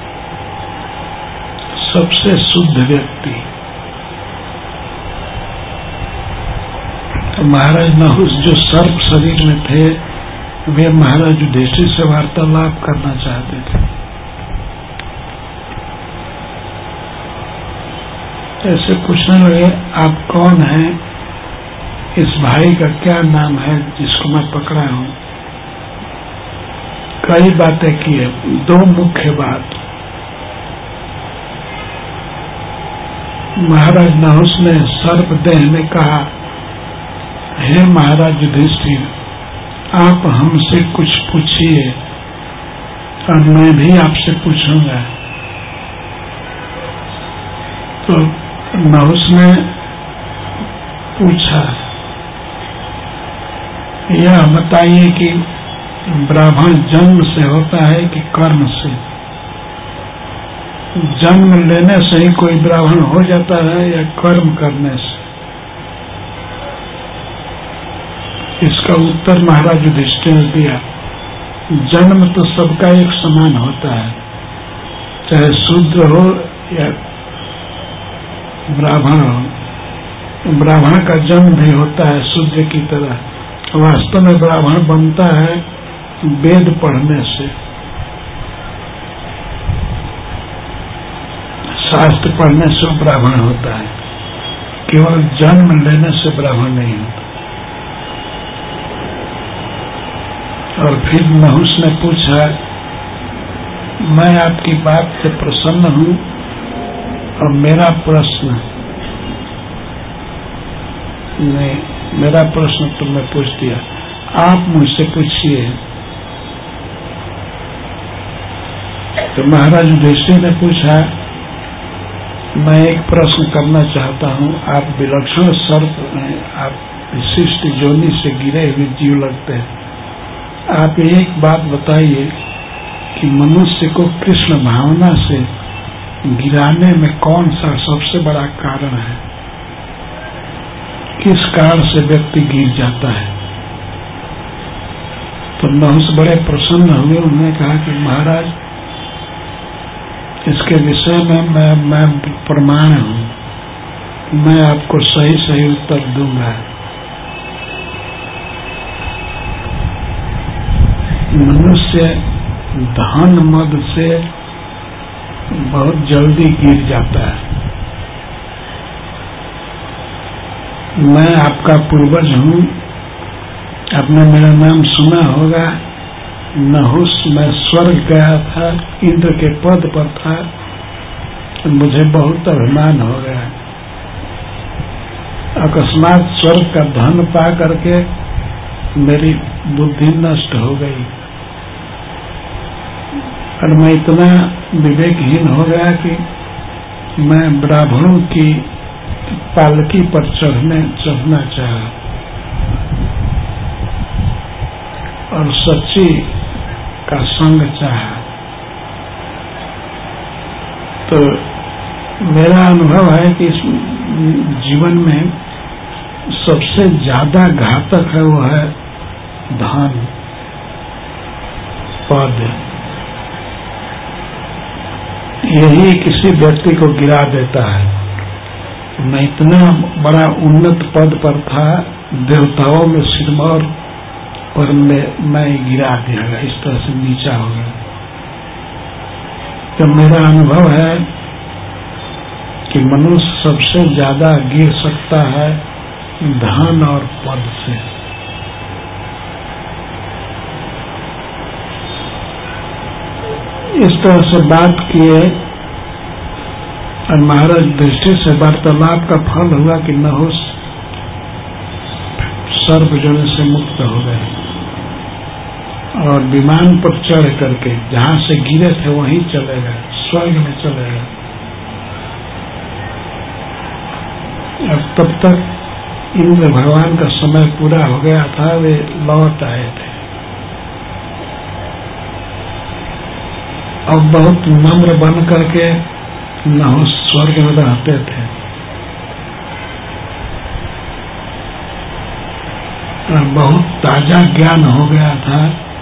सबसे शुद्ध व्यक्ति। तो महाराज नहुस जो सर्प शरीर में थे, वे महाराज युधिष्ठिर से वार्तालाप करना चाहते थे। ऐसे पूछने लगे, आप कौन हैं? इस भाई का क्या नाम है जिसको मैं पकड़ा हूं? कई बातें की है। दो मुख्य बात। महाराज नहुस ने सर्प देह में कहा, हे महाराज युधिष्ठिर, आप हमसे कुछ पूछिए और मैं भी आपसे पूछूंगा। तो नहुस ने पूछा, यह बताइए कि ब्राह्मण जन्म से होता है कि कर्म से? जन्म लेने से ही कोई ब्राह्मण हो जाता है या कर्म करने से? इसका उत्तर महाराज युधिष्ठिर ने दिया, जन्म तो सबका एक समान होता है, चाहे शूद्र हो या ब्राह्मण हो। ब्राह्मण का जन्म भी होता है शूद्र की तरह। वास्तव में ब्राह्मण बनता है वेद पढ़ने से, शास्त्र पढ़ने से ब्राह्मण होता है, केवल जन्म लेने से ब्राह्मण नहीं होता। और फिर नहुस ने पूछा, मैं आपकी बात से प्रसन्न हूं और मेरा प्रश्न नहीं, मेरा प्रश्न तो मैं पूछ दिया, आप मुझसे पूछिए। तो महाराज युधिष्ठिर ने पूछा, मैं एक प्रश्न करना चाहता हूं, आप विलक्षण सर्प हैं, आप विशिष्ट योनि से गिरे हुए जीव लगते हैं, आप एक बात बताइए कि मनुष्य को कृष्ण भावना से गिराने में कौन सा सबसे बड़ा कारण है, किस कारण से व्यक्ति गिर जाता है। तो नहुस बड़े प्रसन्न हुए, उन्होंने कहा कि महाराज इसके विषय में मैं मैं प्रमाण हूं, मैं आपको सही सही उत्तर दूंगा। मनुष्य धन मद से बहुत जल्दी गिर जाता है। मैं आपका पूर्वज हूं, आपने मेरा नाम सुना होगा। नहुस, मैं स्वर्ग गया था, इंद्र के पद पर था, मुझे बहुत अभिमान हो गया। अकस्मात स्वर्ग का धन पा करके मेरी बुद्धि नष्ट हो गई और मैं इतना विवेकहीन हो गया कि मैं ब्राह्मणों की पालकी पर चढ़ने चढ़ना चाहा और सच्ची का संग चाहा। तो मेरा अनुभव है कि इस जीवन में सबसे ज्यादा घातक है वो है धन, पद। यही किसी व्यक्ति को गिरा देता है। मैं इतना बड़ा उन्नत पद पर था, देवताओं में सिरमौर पर मैं, मैं गिरा दिया गया, इस तरह से नीचा हो गया। तो मेरा अनुभव है कि मनुष्य सबसे ज्यादा गिर सकता है धन और पद से। इस तरह से बात किए और महाराज युधिष्ठिर से वार्तालाप का फल हुआ कि नहुस सर्प योनि से मुक्त हो गए और विमान पर चढ़ करके जहां से गिरे थे वहीं चले गए, स्वर्ग में चले गए। अब तब तक इंद्र भगवान का समय पूरा हो गया था, वे लौट आए थे। अब बहुत नम्र बन करके नहुस स्वर्ग में रहते थे और बहुत ताजा ज्ञान हो गया था,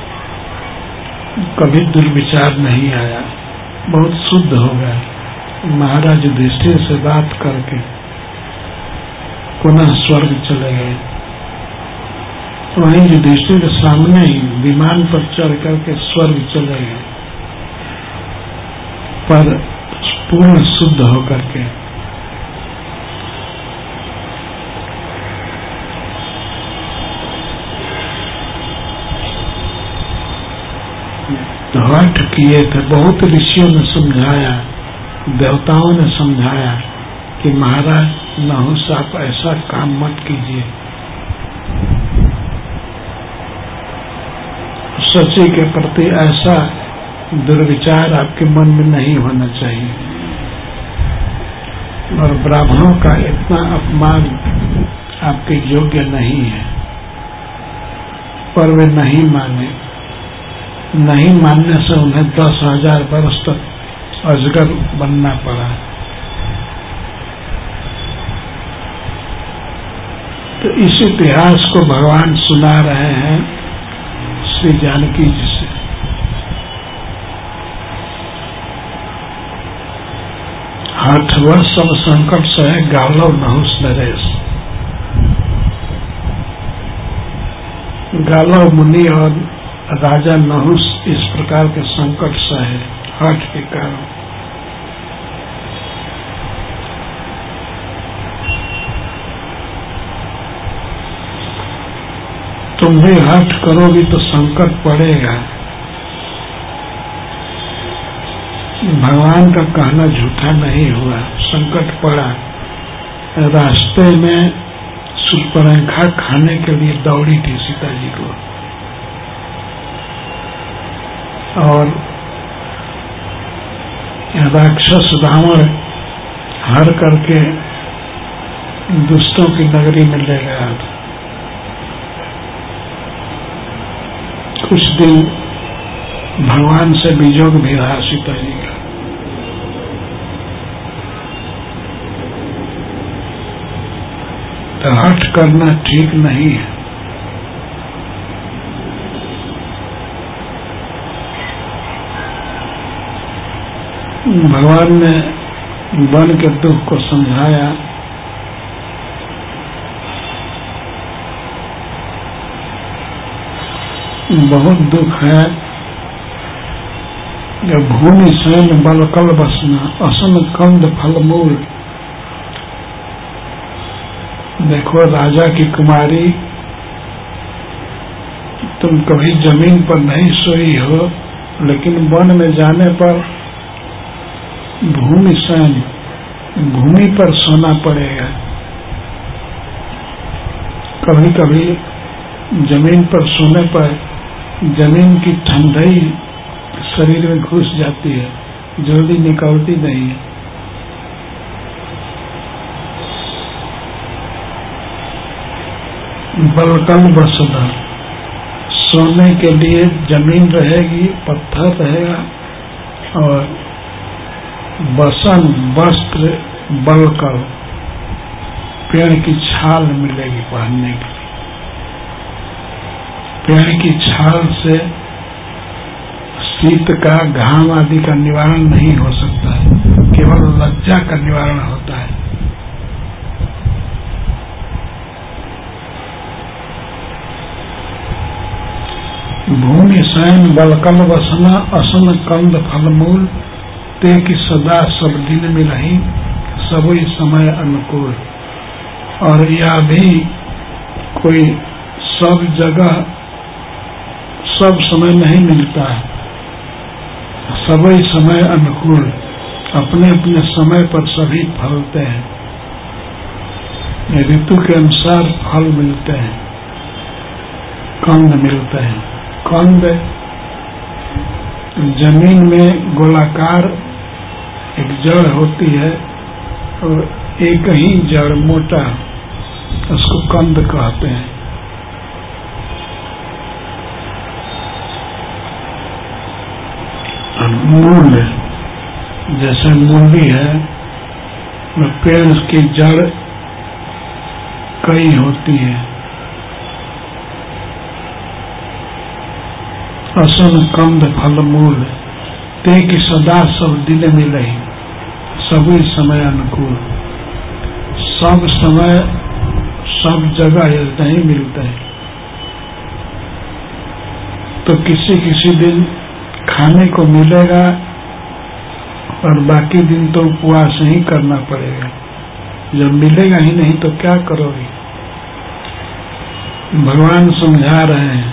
कभी दुर्विचार नहीं आया, बहुत शुद्ध हो गया। महाराज युधिष्ठिर से बात करके पुनः स्वर्ग चले गए। वहीं युधिष्ठिर के सामने ही विमान पर चढ़ करके स्वर्ग चले गए, पर पूर्ण शुद्ध होकर के। हठ किए थे, बहुत ऋषियों ने समझाया, देवताओं ने समझाया कि महाराज नहुस आप ऐसा काम मत कीजिए, सच्ची के प्रति ऐसा दुर्विचार आपके मन में नहीं होना चाहिए और ब्राह्मणों का इतना अपमान आपके योग्य नहीं है। पर वे नहीं माने। नहीं मानने से उन्हें दस हजार वर्ष तक अजगर बनना पड़ा। तो इस इतिहास को भगवान सुना रहे हैं श्री जानकी जी से। हठ सब संकट सहे गालव नहुस नरेश। गालव मुनि और राजा नहुस इस प्रकार के संकट सहे हठ के कारण। तुम भी हट करोगी तो संकट पड़ेगा। भगवान का कहना झूठा नहीं हुआ, संकट पड़ा। रास्ते में सूर्पणखा खाने के लिए दौड़ी थी सीता जी को, और राक्षस रावण हर करके दुष्टों की नगरी में ले गया था। कुछ दिन भगवान से वियोग भी रहा सीता जी का। तो हठ करना ठीक नहीं है। भगवान ने वन के दुख को समझाया। बहुत दुख है जब भूमि सैन बलकल बसना असन कंद फल मूल। देखो राजा की कुमारी, तुम कभी जमीन पर नहीं सोई हो, लेकिन वन में जाने पर भूमि सैन, भूमि पर सोना पड़ेगा। कभी कभी जमीन पर सोने पर जमीन की ठंडाई शरीर में घुस जाती है, जल्दी निकलती नहीं है। बलकल बसना, सोने के लिए जमीन रहेगी, पत्थर रहेगा, और बसन वस्त्र बलकल, पेड़ की छाल मिलेगी पहनने के लिए। पेड़ की छाल से शीत का, घाम आदि का निवारण नहीं हो सकता है, केवल लज्जा का निवारण होता है। भूमि सैन बलकल बसना असन कंद फल मूल। ते की सदा सब दिन में रही सबई समय अनुकूल। और यह भी कोई सब जगह सब समय नहीं मिलता है, सबई समय अनुकूल, अपने अपने समय पर सभी फलते हैं, ऋतु के अनुसार फल मिलते हैं, कंद मिलते हैं। कंद जमीन में गोलाकार एक जड़ होती है, और एक ही जड़ मोटा, उसको कंद कहते हैं। मूल, जैसे मूली है, पेड़ की जड़ कई होती है। असन कंद फल मूल, ते की सदा सब दिन मिले सभी समय अनुकूल। सब समय सब जगह नहीं मिलता है, तो किसी किसी दिन खाने को मिलेगा, और बाकी दिन तो उपवास ही करना पड़ेगा। जब मिलेगा ही नहीं तो क्या करोगे? भगवान समझा रहे हैं।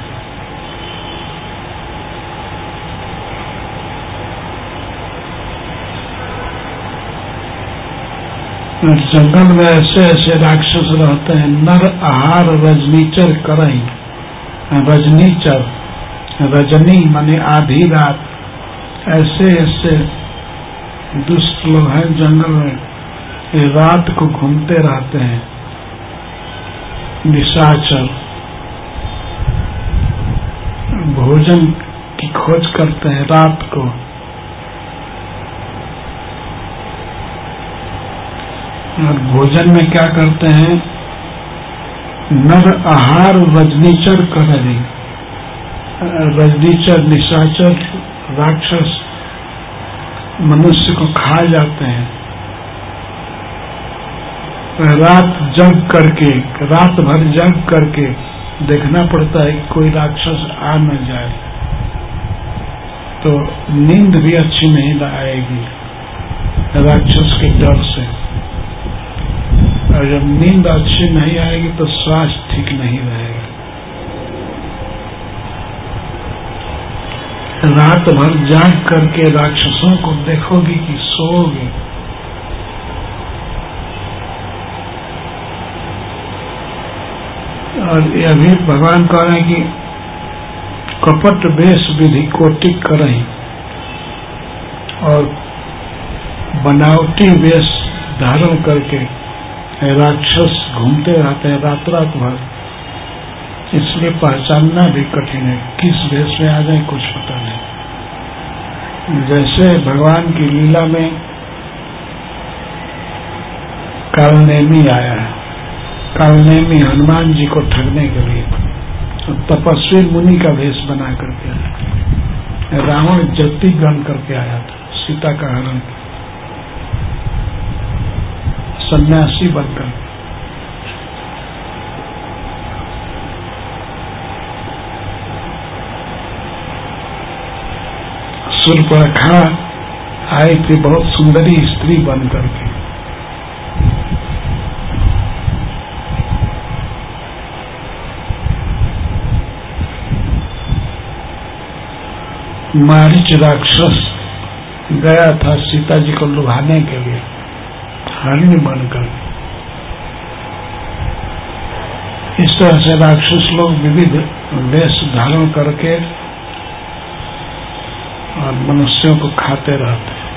जंगल में ऐसे ऐसे राक्षस रहते हैं, नर आहार रजनीचर करई। रजनीचर, रजनी माने आधी रात, ऐसे ऐसे दुष्ट लोग हैं जंगल में, ये रात को घूमते रहते हैं। निशाचर भोजन की खोज करते हैं रात को। और भोजन में क्या करते हैं? नर आहार रजनीचर करे। रजनीचर निशाचर राक्षस मनुष्य को खा जाते हैं। रात जग करके, रात भर जग करके देखना पड़ता है कि कोई राक्षस आ न जाए, तो नींद भी अच्छी नहीं आएगी राक्षस के डर से। और जब नींद अच्छी नहीं आएगी तो स्वास्थ्य ठीक नहीं रहेगा। रात भर जाग करके राक्षसों को देखोगी कि सोओगी। और यह भी भगवान कह रहे हैं कि कपट वेश विधि कोटि करहीं, और बनावटी वेश धारण करके राक्षस घूमते रहते हैं रात रात भर, इसलिए पहचानना भी कठिन है, किस वेश में आ जाए कुछ पता नहीं। जैसे भगवान की लीला में कालनेमी आया है, कालनेमी हनुमान जी को ठगने के लिए तपस्वी मुनि का वेश बना करके आया, रावण जति गण करके आया था, सीता का हरण, सन्यासी बनकर। सूर्पणखा आई थी बहुत सुंदरी स्त्री बन करके, मारीच राक्षस गया था सीता जी को लुभाने के लिए हरिणी बनकर। इस तरह से राक्षस लोग विविध वेश धारण करके और मनुष्यों को खाते रहते हैं।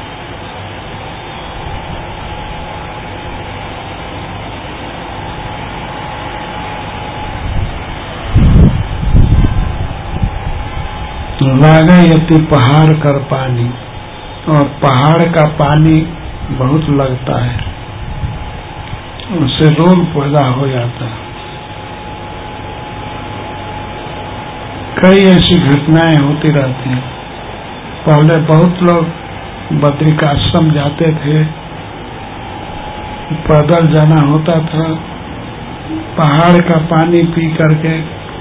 रागयति पहाड़ कर पानी, और पहाड़ का पानी बहुत लगता है, उससे रोग पैदा हो जाता है। कई ऐसी घटनाएं होती रहती हैं। पहले बहुत लोग बद्रिकाश्रम जाते थे, पैदल जाना होता था, पहाड़ का पानी पी करके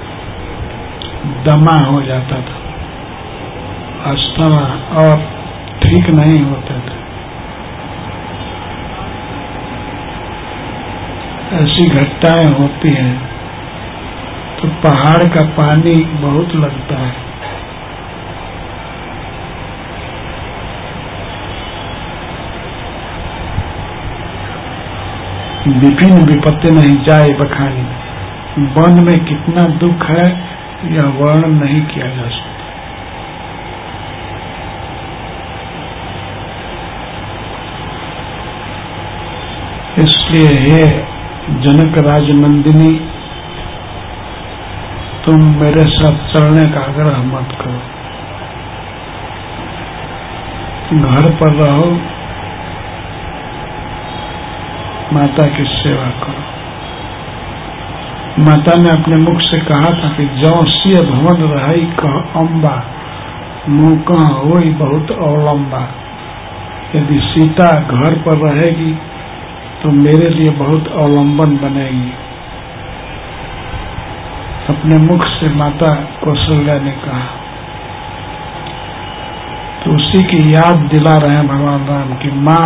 दमा हो जाता था, अस्थमा, और ठीक नहीं होते थे। ऐसी घटनाएं होती हैं, तो पहाड़ का पानी बहुत लगता है। विभिन्न विपत्ति नहीं जाए बखानी, वन में कितना दुख है यह वर्णन नहीं किया जा सकता। इसलिए हे जनक राजनंदिनी, तुम मेरे साथ चलने का आग्रह मत करो, घर पर रहो, माता की सेवा करो। माता ने अपने मुख से कहा था कि जौ सिय भवन रही कह अम्बा, मुँह कह होई बहुत अवलंबा। यदि सीता घर पर रहेगी तो मेरे लिए बहुत अवलंबन बनेगी। अपने मुख से माता कौशल्या ने कहा, तो उसी की याद दिला रहे हैं भगवान राम की, माँ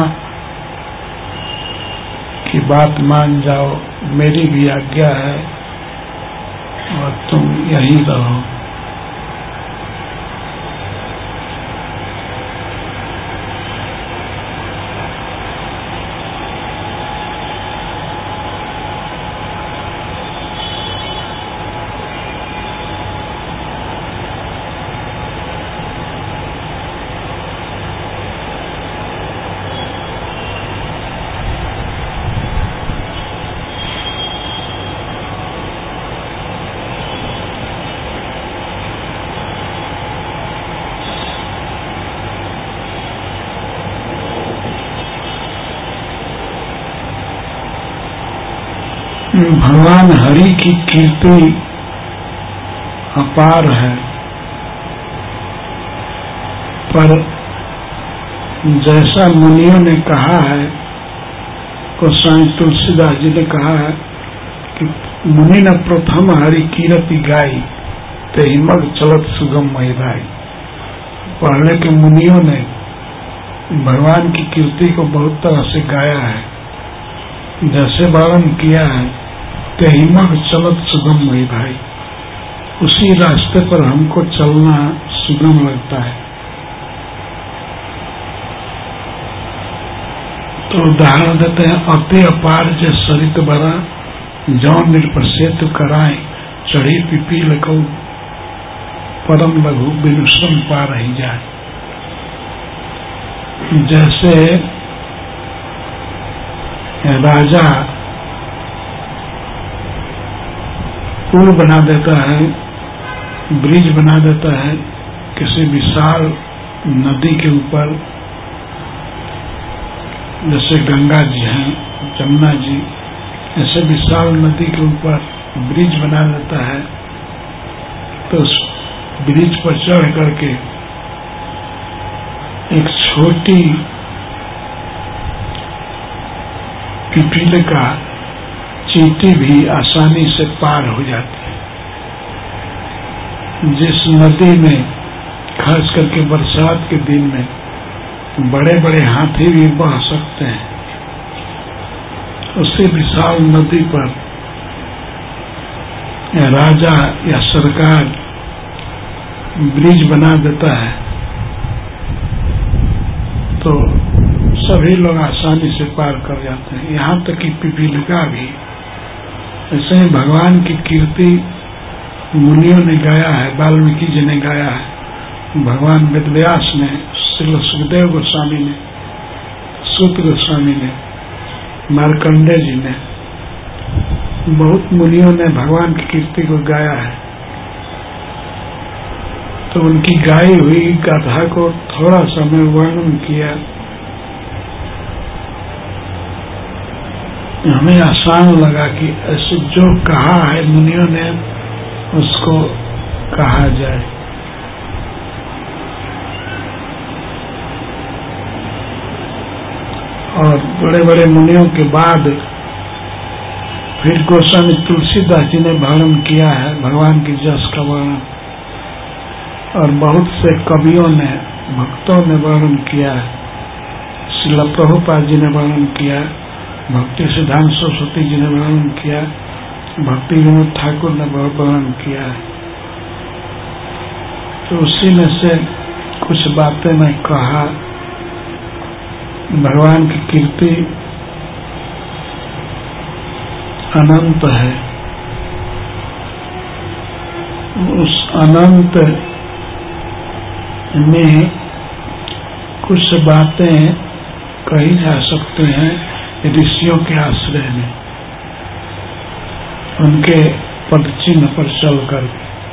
की बात मान जाओ, मेरी भी आज्ञा है और तुम यहीं रहो। भगवान हरि की कीर्ति अपार है, पर जैसा मुनियों ने कहा है, गोस्वामी तुलसीदास जी ने कहा है कि मुनि ने प्रथम हरि कीर्ति गाई, ते हिमग चलत सुगम महिलाई। पहले के मुनियों ने भगवान की कीर्ति को बहुत तरह से गाया है, जैसे वर्णन किया है, ते हिमग चलत सुगम महिलाई, उसी रास्ते पर हमको चलना सुगम लगता है। तो उदाहरण देते हैं, अति अपार जे सरित बरा, जौन निर्पसेतु कराए, चढ़ी पिपील को परम लघु बिनु श्रम पार ही जाए। जैसे राजा पुल बना देता है, ब्रिज बना देता है किसी विशाल नदी के ऊपर, जैसे गंगा जी हैं, जमुना जी, ऐसे विशाल नदी के ऊपर ब्रिज बना देता है, तो उस ब्रिज पर चढ़ करके एक छोटी पिपील का चींटी भी आसानी से पार हो जाती है। जिस नदी में खास करके बरसात के दिन में बड़े बड़े हाथी भी बह सकते हैं, उसी विशाल नदी पर या राजा या सरकार ब्रिज बना देता है तो सभी लोग आसानी से पार कर जाते हैं, यहाँ तक कि पिपीलिका भी। ऐसे ही भगवान की कीर्ति मुनियों ने गाया है, वाल्मीकि जी ने गाया है, भगवान वेदव्यास ने, श्री सुखदेव गोस्वामी ने, सूत गोस्वामी ने, मार्कंडेय जी ने, बहुत मुनियों ने भगवान की कीर्ति को गाया है। तो उनकी गाई हुई गाथा को थोड़ा सा मैं वर्णन किया, हमें आसान लगा कि ऐसे जो कहा है मुनियों ने उसको कहा जाए। और बड़े बड़े मुनियों के बाद फिर गोस्वामी तुलसीदास जी ने वर्णन किया है भगवान की जस का वर्णन, और बहुत से कवियों ने, भक्तों ने वर्णन किया है। श्रील प्रभुपाद जी ने वर्णन किया, भक्ति सिद्धांत सरस्वती जी ने वर्णन किया, भक्ति विनोद ठाकुर ने वर्णन किया है। तो उसी में से कुछ बातें मैं कहा। भगवान की कीर्ति अनंत है, उस अनंत में कुछ बातें कही जा सकते हैं ऋषियों के आश्रय में, उनके पद चिन्ह पर चलकर।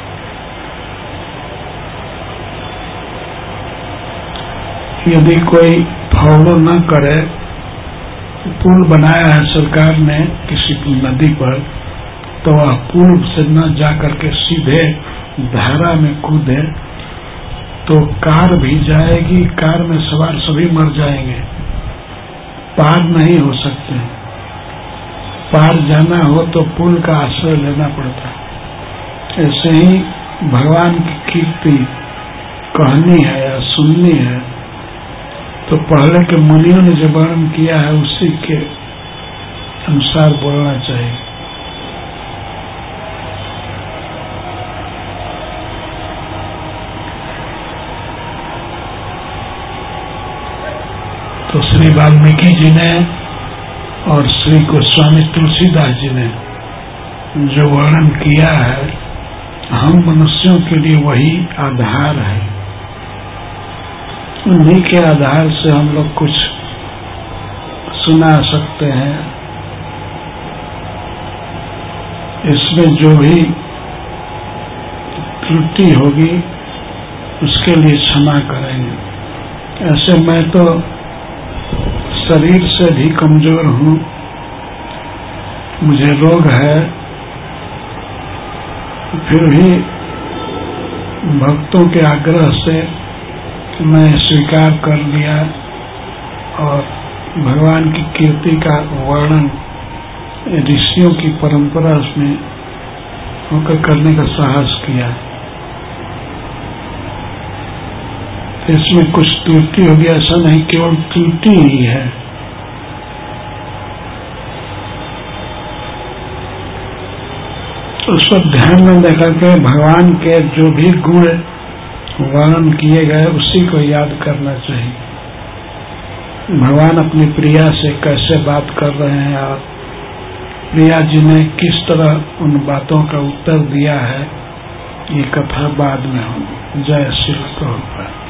यदि कोई फॉलो न करे, पुल बनाया है सरकार ने किसी नदी पर, तो वह पुल से न जाकर के सीधे धारा में कूदे तो कार भी जाएगी, कार में सवार सभी मर जाएंगे, पार नहीं हो सकते। पार जाना हो तो पुल का आश्रय लेना पड़ता। ऐसे ही भगवान की कीर्ति कहनी है या सुननी है तो पहले के मुनियों ने जो वर्णन किया है उसी के अनुसार बोलना चाहिए। तो श्री वाल्मीकि जी ने और श्री गोस्वामी तुलसीदास जी ने जो वर्णन किया है, हम मनुष्यों के लिए वही आधार है। उन्हीं के आधार से हम लोग कुछ सुना सकते हैं। इसमें जो भी त्रुटि होगी उसके लिए क्षमा करेंगे। ऐसे मैं तो शरीर से भी कमजोर हूँ, मुझे रोग है, फिर भी भक्तों के आग्रह से मैं स्वीकार कर लिया और भगवान की कीर्ति का वर्णन ऋषियों की परंपरा में होकर करने का साहस किया। तो इसमें कुछ त्रुटि होगी ऐसा नहीं, केवल त्रुटि ही है। उस पर ध्यान में देखा कि भगवान के जो भी गुण वर्णन किए गए उसी को याद करना चाहिए। भगवान अपनी प्रिया से कैसे बात कर रहे हैं और प्रिया जी ने किस तरह उन बातों का उत्तर दिया है, ये कथा बाद में होगी। जय श्री प्रभुपाद।